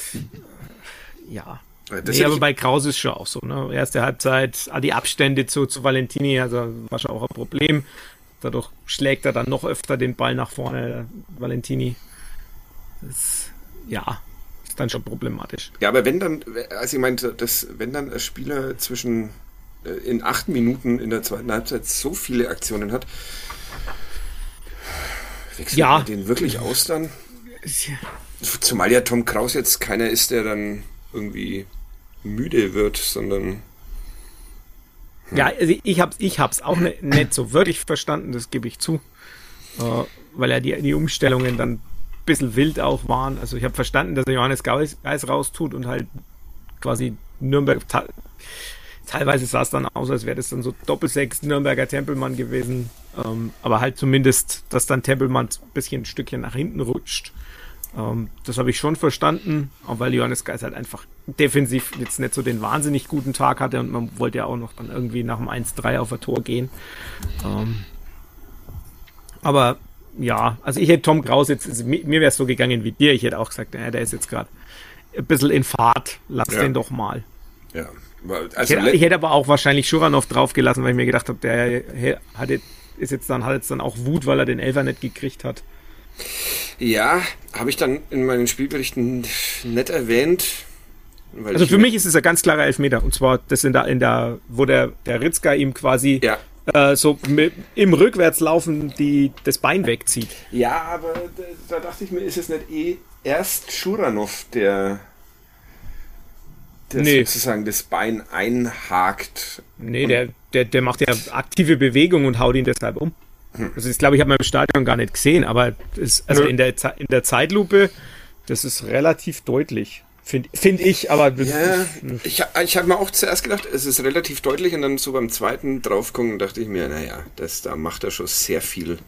ja. Aber bei Kraus ist schon auch so. Ne? Erste Halbzeit, die Abstände zu Valentini, also war schon auch ein Problem. Dadurch schlägt er dann noch öfter den Ball nach vorne, Valentini. Das, ist dann schon problematisch. Ja, aber wenn dann, also ich meinte, wenn dann ein Spieler in 8 Minuten in der zweiten Halbzeit so viele Aktionen hat, wechselt man den wirklich aus dann? Zumal ja Tom Kraus jetzt keiner ist, der dann irgendwie müde wird, sondern... Ja, also ich hab's auch nicht so wirklich verstanden, das gebe ich zu, weil ja die Umstellungen dann ein bisschen wild auch waren. Also ich habe verstanden, dass er Johannes Geis raustut und halt quasi Nürnberg... Teilweise sah es dann aus, als wäre das dann so Doppelsechs Nürnberger Tempelmann gewesen. Aber halt zumindest, dass dann Tempelmann ein bisschen ein Stückchen nach hinten rutscht. Das habe ich schon verstanden, auch weil Johannes Geis halt einfach defensiv jetzt nicht so den wahnsinnig guten Tag hatte und man wollte ja auch noch dann irgendwie nach dem 1-3 auf ein Tor gehen. Aber ja, also ich hätte Tom Kraus jetzt, also mir wäre es so gegangen wie dir, ich hätte auch gesagt, der ist jetzt gerade ein bisschen in Fahrt, lass den doch mal. Ja. Also ich hätte aber auch wahrscheinlich Schuranov draufgelassen, weil ich mir gedacht habe, der hat jetzt dann auch Wut, weil er den Elfer nicht gekriegt hat. Ja, habe ich dann in meinen Spielberichten nicht erwähnt. Also für mich ist es ein ganz klarer Elfmeter. Und zwar das wo der Ritzka ihm quasi so im Rückwärtslaufen das Bein wegzieht. Ja, aber da dachte ich mir, ist es nicht erst Schuranov, der sozusagen das Bein einhakt. Nee, der macht ja aktive Bewegung und haut ihn deshalb um. Also ich glaube, ich habe mal im Stadion gar nicht gesehen, aber in der Zeitlupe, das ist relativ deutlich, finde ich. Aber ja, ich habe mir auch zuerst gedacht, es ist relativ deutlich und dann so beim zweiten draufgucken dachte ich mir, naja, da macht er schon sehr viel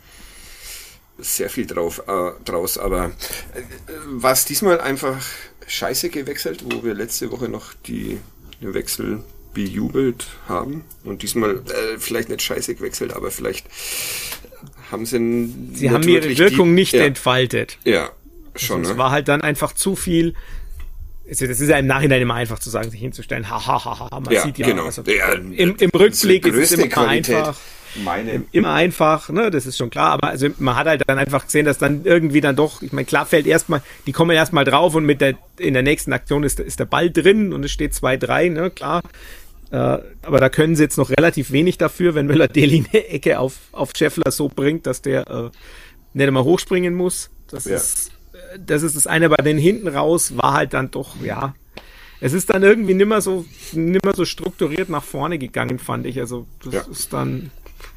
draus. Aber war es diesmal einfach scheiße gewechselt, wo wir letzte Woche noch die Wechsel bejubelt haben und diesmal vielleicht nicht scheiße gewechselt, aber vielleicht haben sie haben ihre Wirkung nicht entfaltet. Ja, schon. Es war halt dann einfach zu viel. Das ist ja im Nachhinein immer einfach zu sagen, sich hinzustellen, man sieht ja, genau. Also, im Rückblick ist es immer Qualität. Immer einfach, ne, das ist schon klar, aber also man hat halt dann einfach gesehen, dass dann irgendwie dann doch, ich meine, klar die kommen erstmal drauf und in der nächsten Aktion ist der Ball drin und es steht 2-3, ne, klar. Aber da können sie jetzt noch relativ wenig dafür, wenn Müller-Deli eine Ecke auf Scheffler so bringt, dass der nicht einmal hochspringen muss. Das ist das eine, bei den hinten raus war halt dann doch, es ist dann irgendwie nimmer so strukturiert nach vorne gegangen, fand ich. Also das ist dann,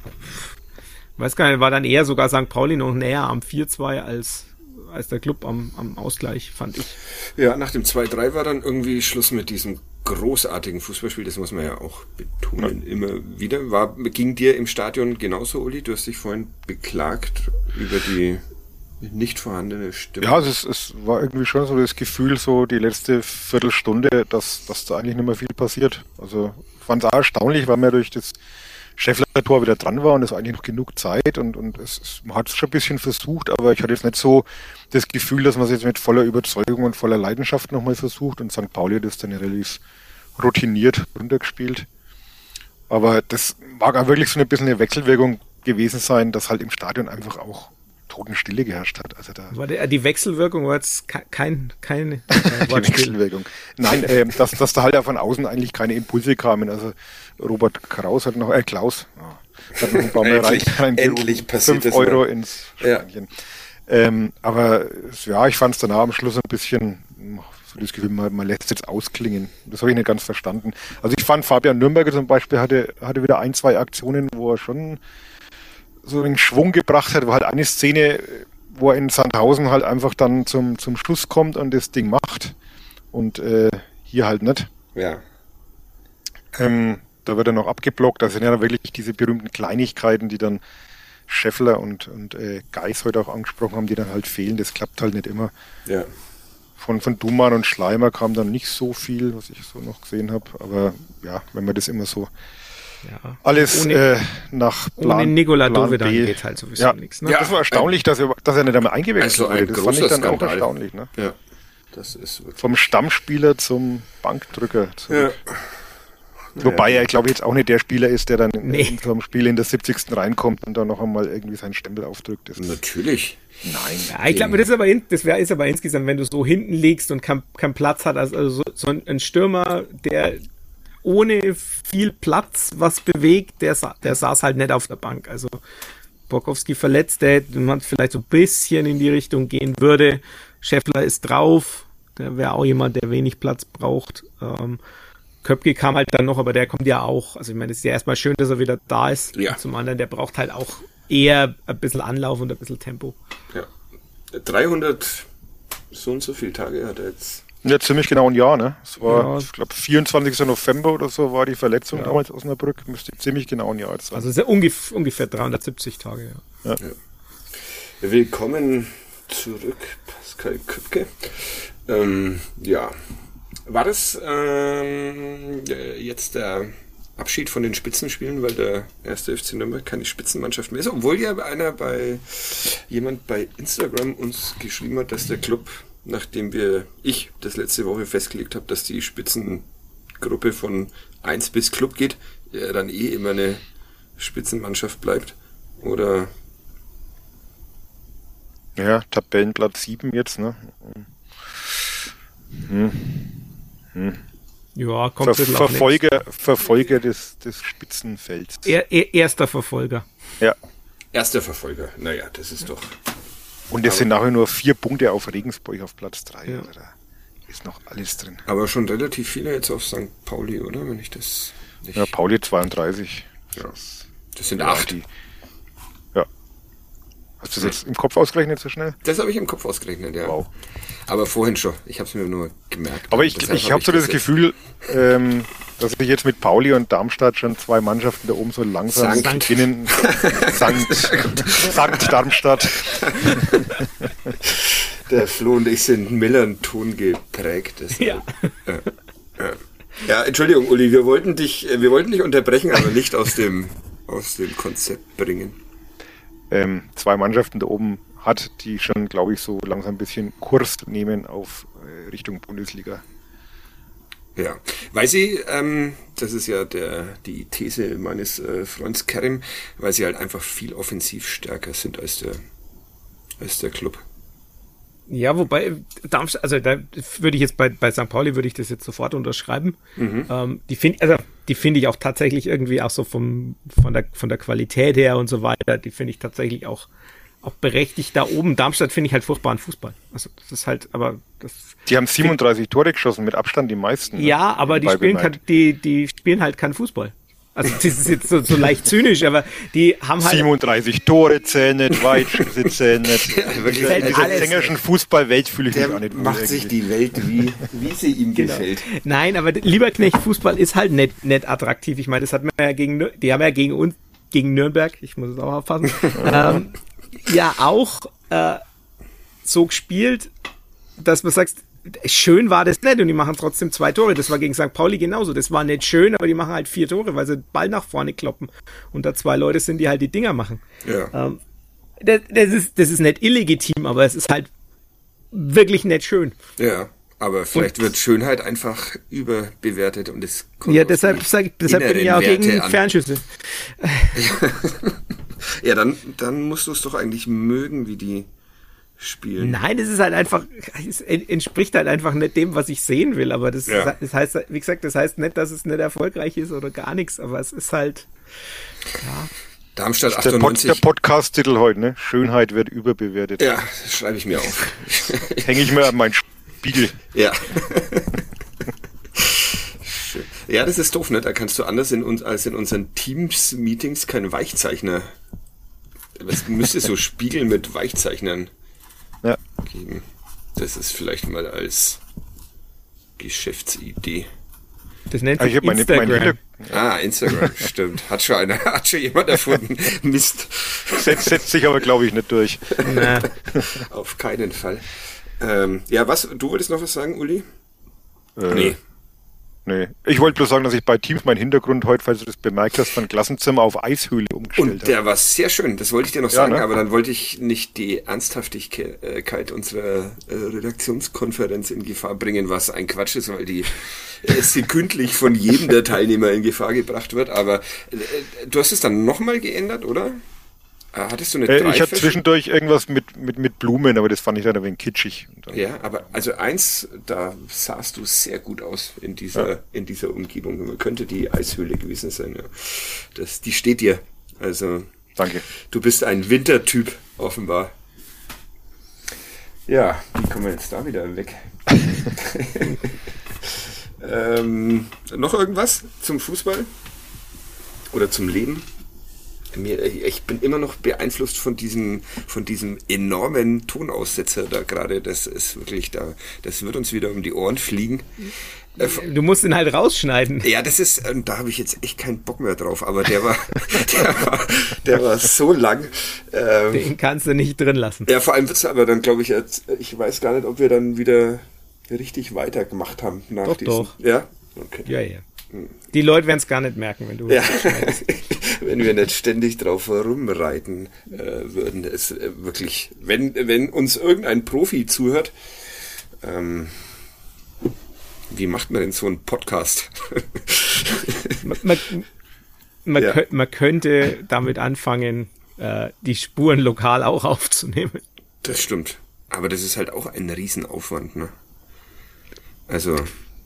weiß gar nicht, war dann eher sogar St. Pauli noch näher am 4-2 als der Club am Ausgleich, fand ich. Ja, nach dem 2-3 war dann irgendwie Schluss mit diesem großartigen Fußballspiel, das muss man ja auch betonen, immer wieder. Ging dir im Stadion genauso, Uli? Du hast dich vorhin beklagt über die nicht vorhandene Stimme. Ja, es war irgendwie schon so das Gefühl, so die letzte Viertelstunde, dass da eigentlich nicht mehr viel passiert. Also ich fand es auch erstaunlich, weil man durch das Scheffler-Tor wieder dran war und es war eigentlich noch genug Zeit und man hat es schon ein bisschen versucht, aber ich hatte jetzt nicht so das Gefühl, dass man es jetzt mit voller Überzeugung und voller Leidenschaft nochmal versucht und St. Pauli hat das dann relativ routiniert runtergespielt. Aber das mag auch wirklich so ein bisschen eine Wechselwirkung gewesen sein, dass halt im Stadion einfach auch Totenstille geherrscht hat. Also da die Wechselwirkung war jetzt keine die Wechselwirkung. Nein, dass da halt ja von außen eigentlich keine Impulse kamen. Also Robert Kraus hat noch, Klaus, hat noch ein paar Mal endlich passiert 5 Euro ins Schweinchen. Aber ja, ich fand es danach am Schluss ein bisschen, so das Gefühl, man lässt es jetzt ausklingen. Das habe ich nicht ganz verstanden. Also ich fand, Fabian Nürnberger zum Beispiel hatte wieder 1, 2 Aktionen, wo er schon so einen Schwung gebracht hat. War halt eine Szene, wo er in Sandhausen halt einfach dann zum Schluss kommt und das Ding macht. Und hier halt nicht. Ja. Da wird er noch abgeblockt. Das sind ja wirklich diese berühmten Kleinigkeiten, die dann Scheffler und Geis heute auch angesprochen haben, die dann halt fehlen. Das klappt halt nicht immer. Ja. Von Duman und Schleimer kam dann nicht so viel, was ich so noch gesehen habe. Aber ja, wenn man das immer so alles nach Plan, ohne Nikola Plan Dovedan B, geht halt sowieso nichts. Ne? Ja, das war erstaunlich, dass er nicht einmal eingewechselt wurde. Das fand ich dann auch erstaunlich. Ne? Ja, das ist wirklich vom Stammspieler zum Bankdrücker zurück. Ja. Wobei er, glaube ich, jetzt auch nicht der Spieler ist, der dann in so einem Spiel in der 70. reinkommt und dann noch einmal irgendwie seinen Stempel aufdrückt. Das natürlich. Nein. Ja, ich glaube, ist aber insgesamt, wenn du so hinten liegst und keinen Platz hat, also so ein Stürmer, der ohne viel Platz was bewegt, der saß halt nicht auf der Bank. Also Borkowski verletzt, der vielleicht so ein bisschen in die Richtung gehen würde. Scheffler ist drauf, der wäre auch jemand, der wenig Platz braucht. Köpke kam halt dann noch, aber der kommt ja auch. Also ich meine, es ist ja erstmal schön, dass er wieder da ist. Ja. Zum anderen, der braucht halt auch eher ein bisschen Anlauf und ein bisschen Tempo. Ja. 300 so und so viele Tage hat er jetzt. Ja, ziemlich genau ein Jahr, ne? Es war, ich glaube, 24. November oder so war die Verletzung damals aus Osnabrück. Müsste ziemlich genau ein Jahr jetzt sein. Also es ist ungefähr 370 Tage, ja. Willkommen zurück, Pascal Köpke. Ja. War das jetzt der Abschied von den Spitzenspielen, weil der 1. FC Nürnberg keine Spitzenmannschaft mehr ist? Obwohl ja jemand bei Instagram uns geschrieben hat, dass der Club, nachdem ich das letzte Woche festgelegt habe, dass die Spitzengruppe von 1 bis Club geht, dann immer eine Spitzenmannschaft bleibt. Oder? Ja, Tabellenplatz 7 jetzt, ne? Ja, kommt Verfolger des Spitzenfelds. Erster Verfolger. Ja. Erster Verfolger, naja, das ist doch... Und es sind nachher nur 4 Punkte auf Regensburg auf Platz 3. Ja. Also da ist noch alles drin. Aber schon relativ viele jetzt auf St. Pauli, oder? Wenn ich das nicht... Ja, Pauli 32. Ja. Das sind 8. Ja. Hast du das jetzt im Kopf ausgerechnet so schnell? Das habe ich im Kopf ausgerechnet, ja. Wow. Aber vorhin schon. Ich habe es mir nur gemerkt. Aber ich habe so das Gefühl, dass sich jetzt mit Pauli und Darmstadt schon 2 Mannschaften da oben so langsam beginnen. Sankt Darmstadt. Der Flo und ich sind Millern-Ton geprägt. Ja. Ja, Entschuldigung, Uli, wir wollten dich unterbrechen, aber nicht aus dem Konzept bringen. 2 Mannschaften da oben hat, die schon, glaube ich, so langsam ein bisschen Kurs nehmen auf Richtung Bundesliga. Ja, weil sie, das ist ja die These meines Freunds Kerim, weil sie halt einfach viel offensiv stärker sind als der Club. Ja, wobei Darmstadt, also da würde ich jetzt bei St. Pauli würde ich das jetzt sofort unterschreiben. Die finde ich auch tatsächlich irgendwie auch so von der Qualität her und so weiter, die finde ich tatsächlich auch berechtigt da oben. Darmstadt finde ich halt furchtbaren Fußball. Also das ist halt, aber die haben 37 Tore geschossen, mit Abstand die meisten. Ja, aber die spielen halt keinen Fußball. Also das ist jetzt so leicht zynisch, aber die haben halt... 37 Tore zählen nicht, Weitschüsse zählen nicht. Ja, wirklich, dieser sängerischen Fußballwelt fühle ich mich auch nicht. Macht sich die Welt, wie sie ihm gefällt. Nein, aber Lieberknecht Fußball ist halt nicht attraktiv. Ich meine, das hat man ja die haben ja gegen Nürnberg, ich muss es auch aufpassen, ja auch so gespielt, dass man sagt, schön war das nicht und die machen trotzdem 2 Tore. Das war gegen St. Pauli genauso. Das war nicht schön, aber die machen halt 4 Tore, weil sie den Ball nach vorne kloppen. Und da 2 Leute sind, die halt die Dinger machen. Ja. Das ist nicht illegitim, aber es ist halt wirklich nicht schön. Ja, aber vielleicht wird Schönheit einfach überbewertet und es kommt. Ja, deshalb bin ich ja auch gegen Fernschüsse. Ja, dann musst du es doch eigentlich mögen, wie die spielen. Nein, es ist halt einfach, es entspricht halt einfach nicht dem, was ich sehen will, aber das heißt, wie gesagt, das heißt nicht, dass es nicht erfolgreich ist oder gar nichts, aber es ist halt, ja. Darmstadt 98. Der Podcast-Titel heute, ne? Schönheit wird überbewertet. Ja, das schreibe ich mir auf. Hänge ich mir an mein Spiegel. Ja. Schön. Ja, das ist doof, ne? Da kannst du anders als in unseren Teams-Meetings keinen Weichzeichner. Es müsste so Spiegel mit Weichzeichnern geben. Das ist vielleicht mal als Geschäftsidee. Das nennt sich Instagram. Instagram, stimmt. Hat schon jemand erfunden. Mist. Setzt sich aber, glaube ich, nicht durch. Na. Auf keinen Fall. Du wolltest noch was sagen, Uli? Nee. Ich wollte bloß sagen, dass ich bei Teams meinen Hintergrund heute, falls du das bemerkt hast, von Klassenzimmer auf Eishöhle umgestellt habe. Und der war sehr schön, das wollte ich dir noch sagen, aber dann wollte ich nicht die Ernsthaftigkeit unserer Redaktionskonferenz in Gefahr bringen, was ein Quatsch ist, weil die sekündlich von jedem der Teilnehmer in Gefahr gebracht wird. Aber du hast es dann nochmal geändert, oder? Hattest du eine Ich hatte zwischendurch irgendwas mit Blumen, aber das fand ich dann ein wenig kitschig. Ja, aber also da sahst du sehr gut aus in dieser Umgebung. Man könnte die Eishöhle gewesen sein. Ja. Die steht dir. Also danke. Du bist ein Wintertyp, offenbar. Ja, wie kommen wir jetzt da wieder weg? Noch irgendwas zum Fußball? Oder zum Leben? Ich bin immer noch beeinflusst von diesem enormen Tonaussetzer da gerade. Das ist wirklich das wird uns wieder um die Ohren fliegen. Du musst ihn halt rausschneiden. Ja, da habe ich jetzt echt keinen Bock mehr drauf, aber der war so lang. Den kannst du nicht drin lassen. Ja, vor allem wird's aber dann, glaube ich, ich weiß gar nicht, ob wir dann wieder richtig weitergemacht haben nach diesem. Doch. Ja? Okay. Ja. Die Leute werden es gar nicht merken, wenn du wenn wir nicht ständig drauf herumreiten würden. Es wirklich, wenn uns irgendein Profi zuhört, wie macht man denn so einen Podcast? Man könnte damit anfangen, die Spuren lokal auch aufzunehmen. Das stimmt. Aber das ist halt auch ein Riesenaufwand, ne? Also,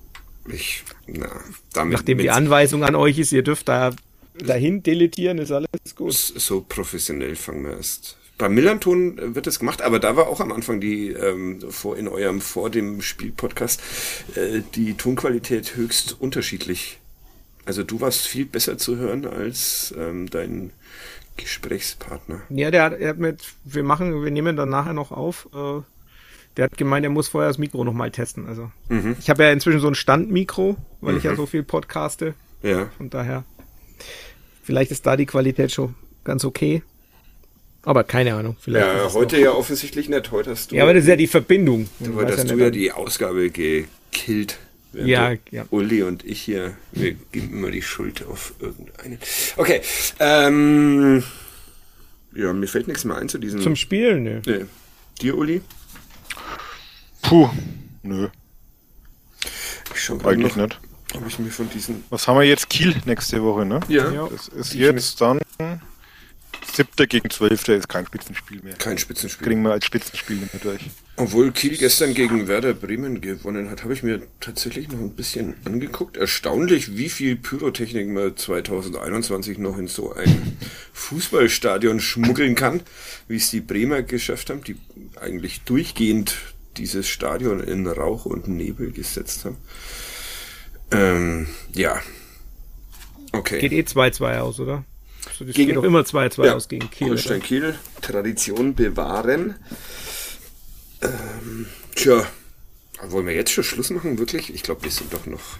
nachdem die Anweisung an euch ist, ihr dürft dahin deletieren, ist alles gut. So professionell fangen wir erst. Beim Millanton wird das gemacht, aber da war auch am Anfang vor dem Spiel-Podcast die Tonqualität höchst unterschiedlich. Also du warst viel besser zu hören als dein Gesprächspartner. Ja, wir nehmen dann nachher noch auf. Der hat gemeint, er muss vorher das Mikro nochmal testen. Also ich habe ja inzwischen so ein Standmikro, weil ich ja so viel podcaste. Ja. Von daher, vielleicht ist da die Qualität schon ganz okay. Aber keine Ahnung. Ja, heute ja offensichtlich nicht. Heute hast du. Ja, aber das ist ja die Verbindung. Heute hast du ja die Ausgabe gekillt. Ja. Uli und ich hier, wir geben immer die Schuld auf irgendeinen. Okay. Ja, mir fällt nichts mehr ein zu diesem. Zum Spielen, ne? Nee. Dir, Uli? Puh, nö. Ich schau eigentlich noch, nicht. Ob ich mir von diesen. Was haben wir jetzt? Kiel nächste Woche, ne? Ja. Das ist jetzt dann 7. gegen 12. ist kein Spitzenspiel mehr. Kein Spitzenspiel. Kriegen wir als Spitzenspiel nicht mehr durch. Obwohl Kiel gestern gegen Werder Bremen gewonnen hat, habe ich mir tatsächlich noch ein bisschen angeguckt. Erstaunlich, wie viel Pyrotechnik man 2021 noch in so ein Fußballstadion schmuggeln kann, wie es die Bremer geschafft haben, die eigentlich durchgehend dieses Stadion in Rauch und Nebel gesetzt haben. Ja. Okay. Geht 2-2 aus, oder? Also das geht doch immer 2-2 aus gegen Kiel. Holstein Kiel, Tradition bewahren. Wollen wir jetzt schon Schluss machen, wirklich? Ich glaube, wir sind doch noch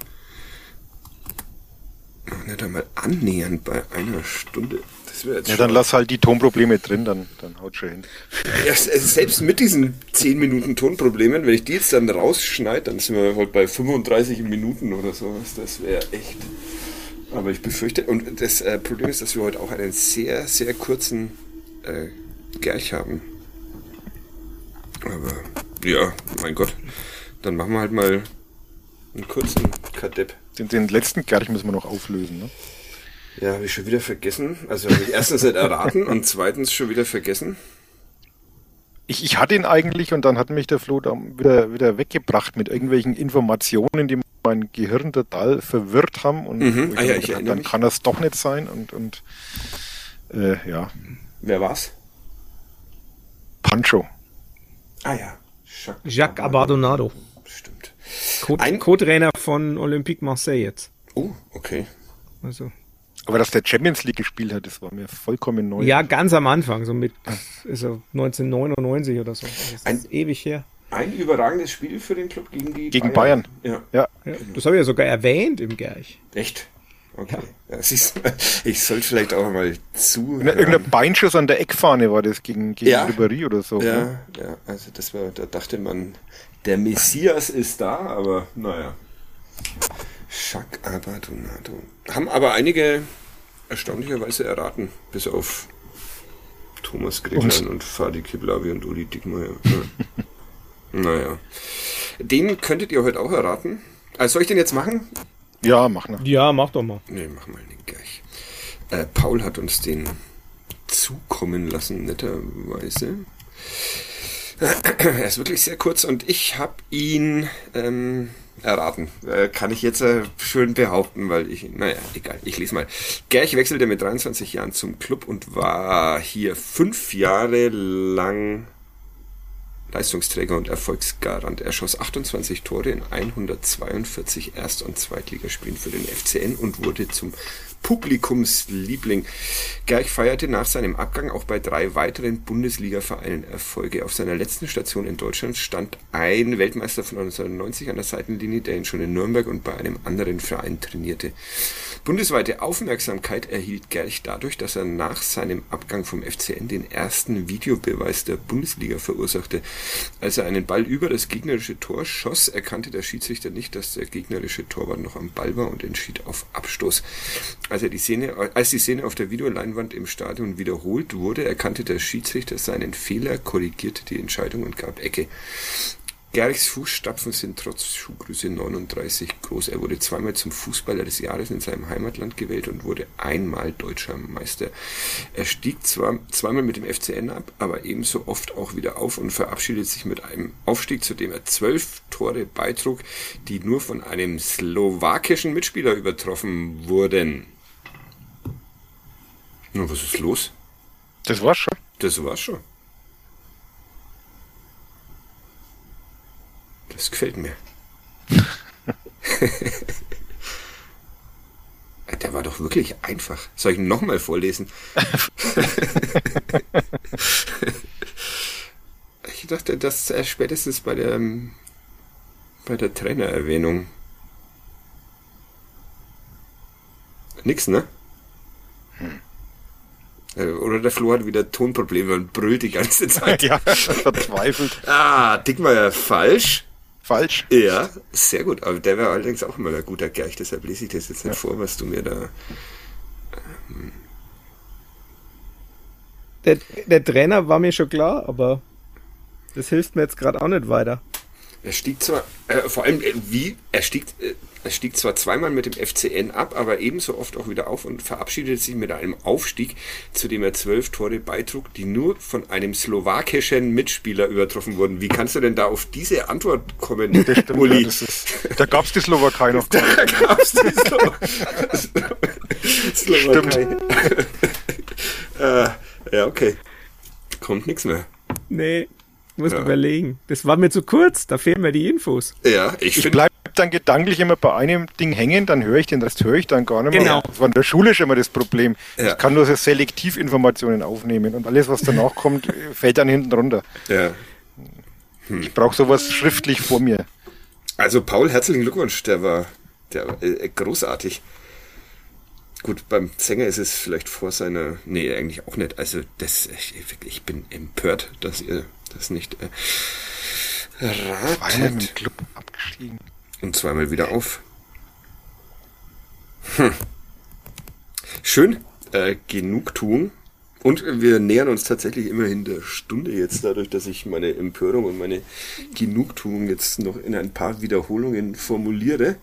nicht einmal annähernd bei einer Stunde. Das jetzt dann lass halt die Tonprobleme drin, dann haut schon hin. Ja, selbst mit diesen 10 Minuten Tonproblemen, wenn ich die jetzt dann rausschneide, dann sind wir heute bei 35 Minuten oder sowas. Das wäre echt. Aber ich befürchte, und das Problem ist, dass wir heute auch einen sehr, sehr kurzen Gerch haben. Aber ja, mein Gott, dann machen wir halt mal einen kurzen Kadepp. Den letzten Gerch müssen wir noch auflösen, ne? Ja, habe ich schon wieder vergessen. Also habe ich erstens nicht erraten und zweitens schon wieder vergessen. Ich hatte ihn eigentlich und dann hat mich der Flo da wieder weggebracht mit irgendwelchen Informationen, die mein Gehirn total verwirrt haben und dann kann das doch nicht sein und ja. Wer war's? Pancho. Ah ja. Jacques Abandonado. Co-Trainer von Olympique Marseille jetzt. Oh, okay. Also. Aber dass der Champions League gespielt hat, das war mir vollkommen neu. Ja, ganz am Anfang, so mit ist er 1999 oder so. Das ist ewig her. Ein überragendes Spiel für den Club gegen Bayern. Ja. Ja, das habe ich ja sogar erwähnt im Gerch. Echt? Okay. Ja, ich sollte vielleicht auch mal irgendein Beinschuss an der Eckfahne war das gegen Ribéry oder so. Ja, also da dachte man, der Messias ist da, aber naja. Jacques Abadonado. Haben aber einige erstaunlicherweise erraten, bis auf Thomas Gretlein und Fadi Kiblavi und Uli Dickmeyer. Ja. Naja. Den könntet ihr heute auch erraten. Also soll ich den jetzt machen? Ja, mach noch. Ja, mach doch mal. Nee, mach mal den gleich. Paul hat uns den zukommen lassen, netterweise. Er ist wirklich sehr kurz und ich habe ihn erraten. Kann ich jetzt schön behaupten, weil naja, egal, ich lese mal. Gerch wechselte mit 23 Jahren zum Club und war hier 5 Jahre lang Leistungsträger und Erfolgsgarant. Er schoss 28 Tore in 142 Erst- und Zweitligaspielen für den FCN und wurde zum Publikumsliebling. Gerch feierte nach seinem Abgang auch bei 3 weiteren Bundesliga-Vereinen Erfolge. Auf seiner letzten Station in Deutschland stand ein Weltmeister von 1990 an der Seitenlinie, der ihn schon in Nürnberg und bei einem anderen Verein trainierte. Bundesweite Aufmerksamkeit erhielt Gerch dadurch, dass er nach seinem Abgang vom FCN den ersten Videobeweis der Bundesliga verursachte. Als er einen Ball über das gegnerische Tor schoss, erkannte der Schiedsrichter nicht, dass der gegnerische Torwart noch am Ball war und entschied auf Abstoß. Als die Szene auf der Videoleinwand im Stadion wiederholt wurde, erkannte der Schiedsrichter seinen Fehler, korrigierte die Entscheidung und gab Ecke. Gerchs Fußstapfen sind trotz Schuhgröße 39 groß. Er wurde 2-mal zum Fußballer des Jahres in seinem Heimatland gewählt und wurde einmal deutscher Meister. Er stieg zwar 2-mal mit dem FCN ab, aber ebenso oft auch wieder auf und verabschiedet sich mit einem Aufstieg, zu dem er 12 Tore beitrug, die nur von einem slowakischen Mitspieler übertroffen wurden. Na, was ist los? Das war's schon. Das war's schon. Das gefällt mir. Der war doch wirklich einfach. Soll ich ihn nochmal vorlesen? Ich dachte, dass er spätestens bei der Trainererwähnung. Nix, ne? Oder der Flo hat wieder Tonprobleme und brüllt die ganze Zeit. Ja, verzweifelt. Dickmeyer falsch. Falsch? Ja, sehr gut. Aber der wäre allerdings auch immer ein guter Gerch, deshalb lese ich das jetzt nicht vor, was du mir da... Der Trainer war mir schon klar, aber das hilft mir jetzt gerade auch nicht weiter. Er stieg zwar, vor allem er stieg zwar 2-mal mit dem FCN ab, aber ebenso oft auch wieder auf und verabschiedete sich mit einem Aufstieg, zu dem er 12 Tore beitrug, die nur von einem slowakischen Mitspieler übertroffen wurden. Wie kannst du denn da auf diese Antwort kommen, das stimmt, Uli? Ja, da gab es die Slowakei noch. Da gab es die Slowakei. Ja, okay. Kommt nichts mehr. Nee. Muss überlegen. Das war mir zu kurz, da fehlen mir die Infos. Ja, ich bleibe dann gedanklich immer bei einem Ding hängen, dann höre ich den Rest dann gar nicht mehr. Genau. Das war in der Schule schon immer das Problem. Ja. Ich kann nur so Selektivinformationen aufnehmen und alles, was danach kommt, fällt dann hinten runter. Ja. Ich brauche sowas schriftlich vor mir. Also Paul, herzlichen Glückwunsch, der war großartig. Gut, beim Sänger ist es vielleicht vor seiner... Nee, eigentlich auch nicht. Also ich bin empört, dass ihr das nicht ratet. 2-mal mit dem Club abgestiegen. Und 2-mal wieder auf. Schön. Genugtuung. Und wir nähern uns tatsächlich immerhin der Stunde jetzt, dadurch, dass ich meine Empörung und meine Genugtuung jetzt noch in ein paar Wiederholungen formuliere.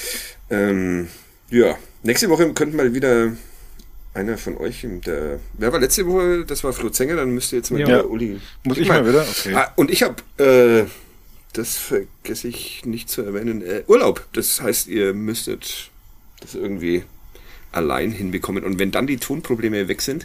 Ja, nächste Woche könnte mal wieder einer von euch, wer war letzte Woche? Das war Flo Zenger, dann müsste jetzt mal wieder Uli. Muss ich mal wieder? Okay. Und ich habe, das vergesse ich nicht zu erwähnen, Urlaub. Das heißt, ihr müsstet das irgendwie allein hinbekommen. Und wenn dann die Tonprobleme weg sind,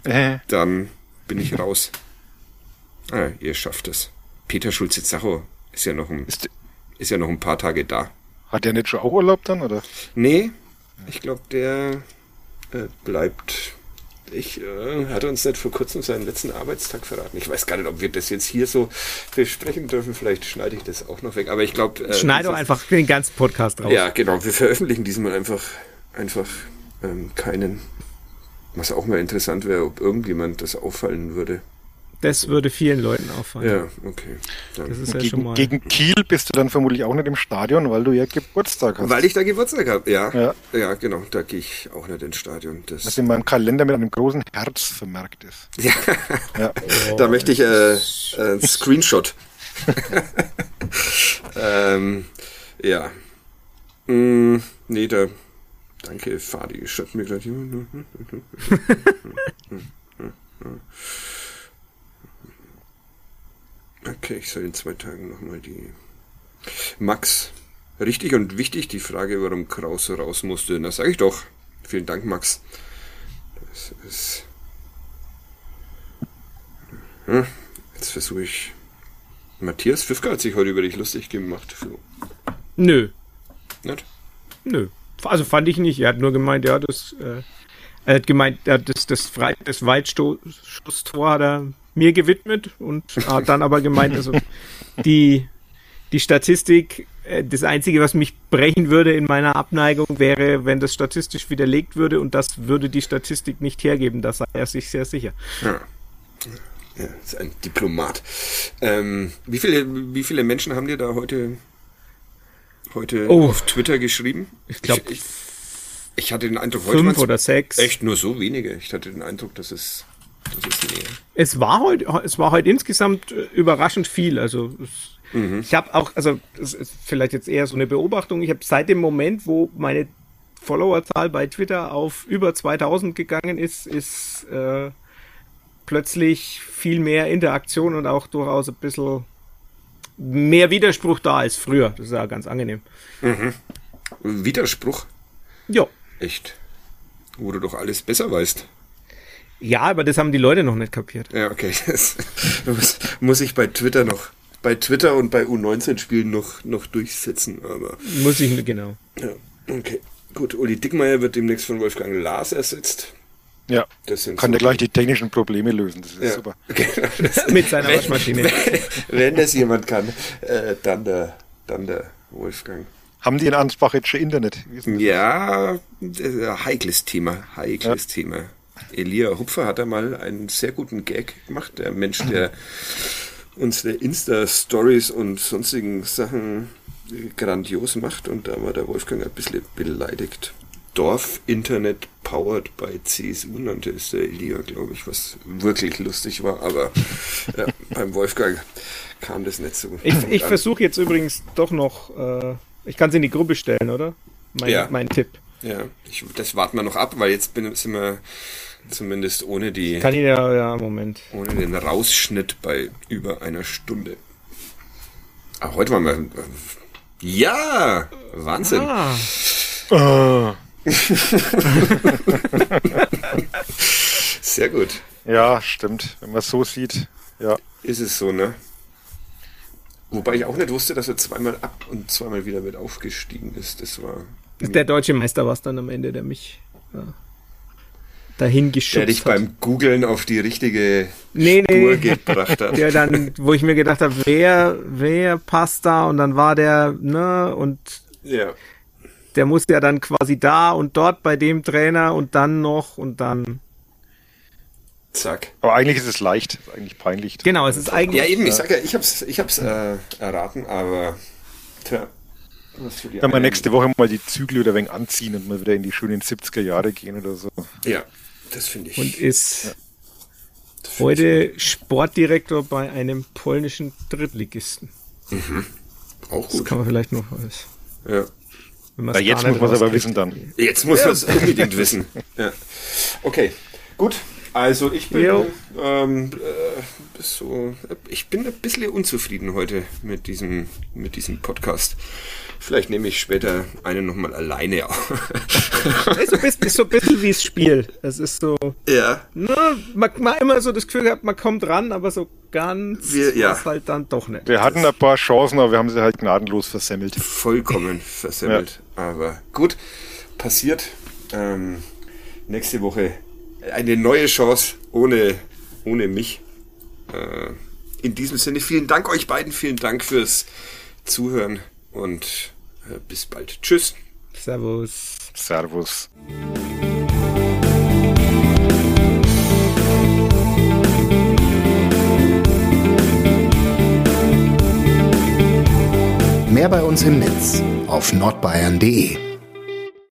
dann bin ich raus. Ihr schafft es. Peter Schulze-Zacho Ist ja noch ein paar Tage da. Hat der nicht schon auch Urlaub dann, oder? Nee, ich glaube, der bleibt. Hat uns nicht vor kurzem seinen letzten Arbeitstag verraten. Ich weiß gar nicht, ob wir das jetzt hier so besprechen dürfen. Vielleicht schneide ich das auch noch weg. Aber ich glaube... Schneide doch einfach den ganzen Podcast raus. Ja, genau. Wir veröffentlichen diesmal einfach keinen. Was auch mal interessant wäre, ob irgendjemand das auffallen würde. Das würde vielen Leuten auffallen. Ja, okay. Das ist ja schon mal... Gegen Kiel bist du dann vermutlich auch nicht im Stadion, weil du ja Geburtstag hast. Weil ich da Geburtstag habe, ja. Ja, genau. Da gehe ich auch nicht ins Stadion. Was in meinem Kalender mit einem großen Herz vermerkt ist. Ja. Da möchte ich einen Screenshot. Ja. Nee, da... Danke, Fadi. Schreibt mir gleich jemand. Okay, ich soll in 2 Tagen nochmal die... Max, richtig und wichtig, die Frage, warum Kraus raus musste. Na, sag ich doch. Vielen Dank, Max. Das ist... Jetzt versuche ich... Matthias Pfiffka hat sich heute über dich lustig gemacht, Flo. Nö. Nicht? Nö. Also fand ich nicht. Er hat nur gemeint, ja, das Weitschusstor hat er mir gewidmet und hat dann aber gemeint, also die Statistik, das Einzige, was mich brechen würde in meiner Abneigung, wäre, wenn das statistisch widerlegt würde, und das würde die Statistik nicht hergeben, da sei er sich sehr sicher. Ja, ist ein Diplomat. Wie viele Menschen haben dir da heute auf Twitter geschrieben? Ich glaube, ich hatte den Eindruck, 5 oder 6. Echt nur so wenige. Ich hatte den Eindruck, dass es näher. Es war heute insgesamt überraschend viel. Also ich habe auch, also das ist vielleicht jetzt eher so eine Beobachtung, ich habe seit dem Moment, wo meine Followerzahl bei Twitter auf über 2000 gegangen ist, plötzlich viel mehr Interaktion und auch durchaus ein bisschen mehr Widerspruch da als früher. Das ist ja ganz angenehm. Widerspruch? Ja. Echt? Wo du doch alles besser weißt. Ja, aber das haben die Leute noch nicht kapiert. Ja, okay. Das muss ich bei Twitter und bei U19-Spielen noch durchsetzen. Aber muss ich, genau. Ja, okay. Gut, Uli Dickmeyer wird demnächst von Wolfgang Lars ersetzt. Ja, kann der gleich die technischen Probleme lösen. Das ist super. Genau, mit seiner Waschmaschine. Wenn das jemand kann, dann der Wolfgang. Haben die in Ansbach jetzt schon Internet? Ja, heikles Thema. Elia Hupfer hat da mal einen sehr guten Gag gemacht. Der Mensch, der unsere Insta-Stories und sonstigen Sachen grandios macht. Und da war der Wolfgang ein bisschen beleidigt. Dorf-Internet powered by CSU nannte es der Elia, glaube ich, was wirklich lustig war. Aber ja, beim Wolfgang kam das nicht so. Ich versuche jetzt übrigens doch noch... ich kann es in die Gruppe stellen, oder? Mein Tipp. Ja, das warten wir noch ab, weil jetzt sind wir zumindest ohne die... Kann ich Moment. Ohne den Rausschnitt bei über einer Stunde. Aber heute waren wir... Ja! Wahnsinn! Sehr gut. Ja, stimmt. Wenn man es so sieht, ja. Ist es so, ne? Wobei ich auch nicht wusste, dass er zweimal ab und zweimal wieder mit aufgestiegen ist. Das war... Der deutsche Meister war es dann am Ende, der mich dahin geschubst hat. Der dich beim Googlen auf die richtige Spur gebracht hat. Der dann, wo ich mir gedacht habe, wer passt da? Und dann war der, und der musste ja dann quasi da und dort bei dem Trainer und dann noch und dann... Zack. Aber eigentlich ist es leicht, ist eigentlich peinlich. Genau, es ist eigentlich... Ja eben, ich sag ja, ich hab's erraten, aber tja. Dann mal nächste Woche mal die Zügel oder ein wenig anziehen und mal wieder in die schönen 70er Jahre gehen oder so. Ja, das finde ich. Und ist heute Sportdirektor bei einem polnischen Drittligisten. Auch gut. Das kann man vielleicht noch alles. Ja. Jetzt muss man es aber wissen dann. Jetzt muss man es unbedingt wissen. Ja. Okay, gut. Also ich bin ich bin ein bisschen unzufrieden heute mit diesem Podcast. Vielleicht nehme ich später einen nochmal alleine auf. Ist so ein bisschen wie das Spiel. Es ist so. Ja. Man immer so das Gefühl gehabt, man kommt ran, aber so ganz was halt dann doch nicht. Wir hatten ein paar Chancen, aber wir haben sie halt gnadenlos versemmelt. Vollkommen versemmelt. Ja. Aber gut, passiert. Nächste Woche eine neue Chance ohne mich. In diesem Sinne, vielen Dank euch beiden, vielen Dank fürs Zuhören und bis bald. Tschüss. Servus. Servus. Mehr bei uns im Netz auf nordbayern.de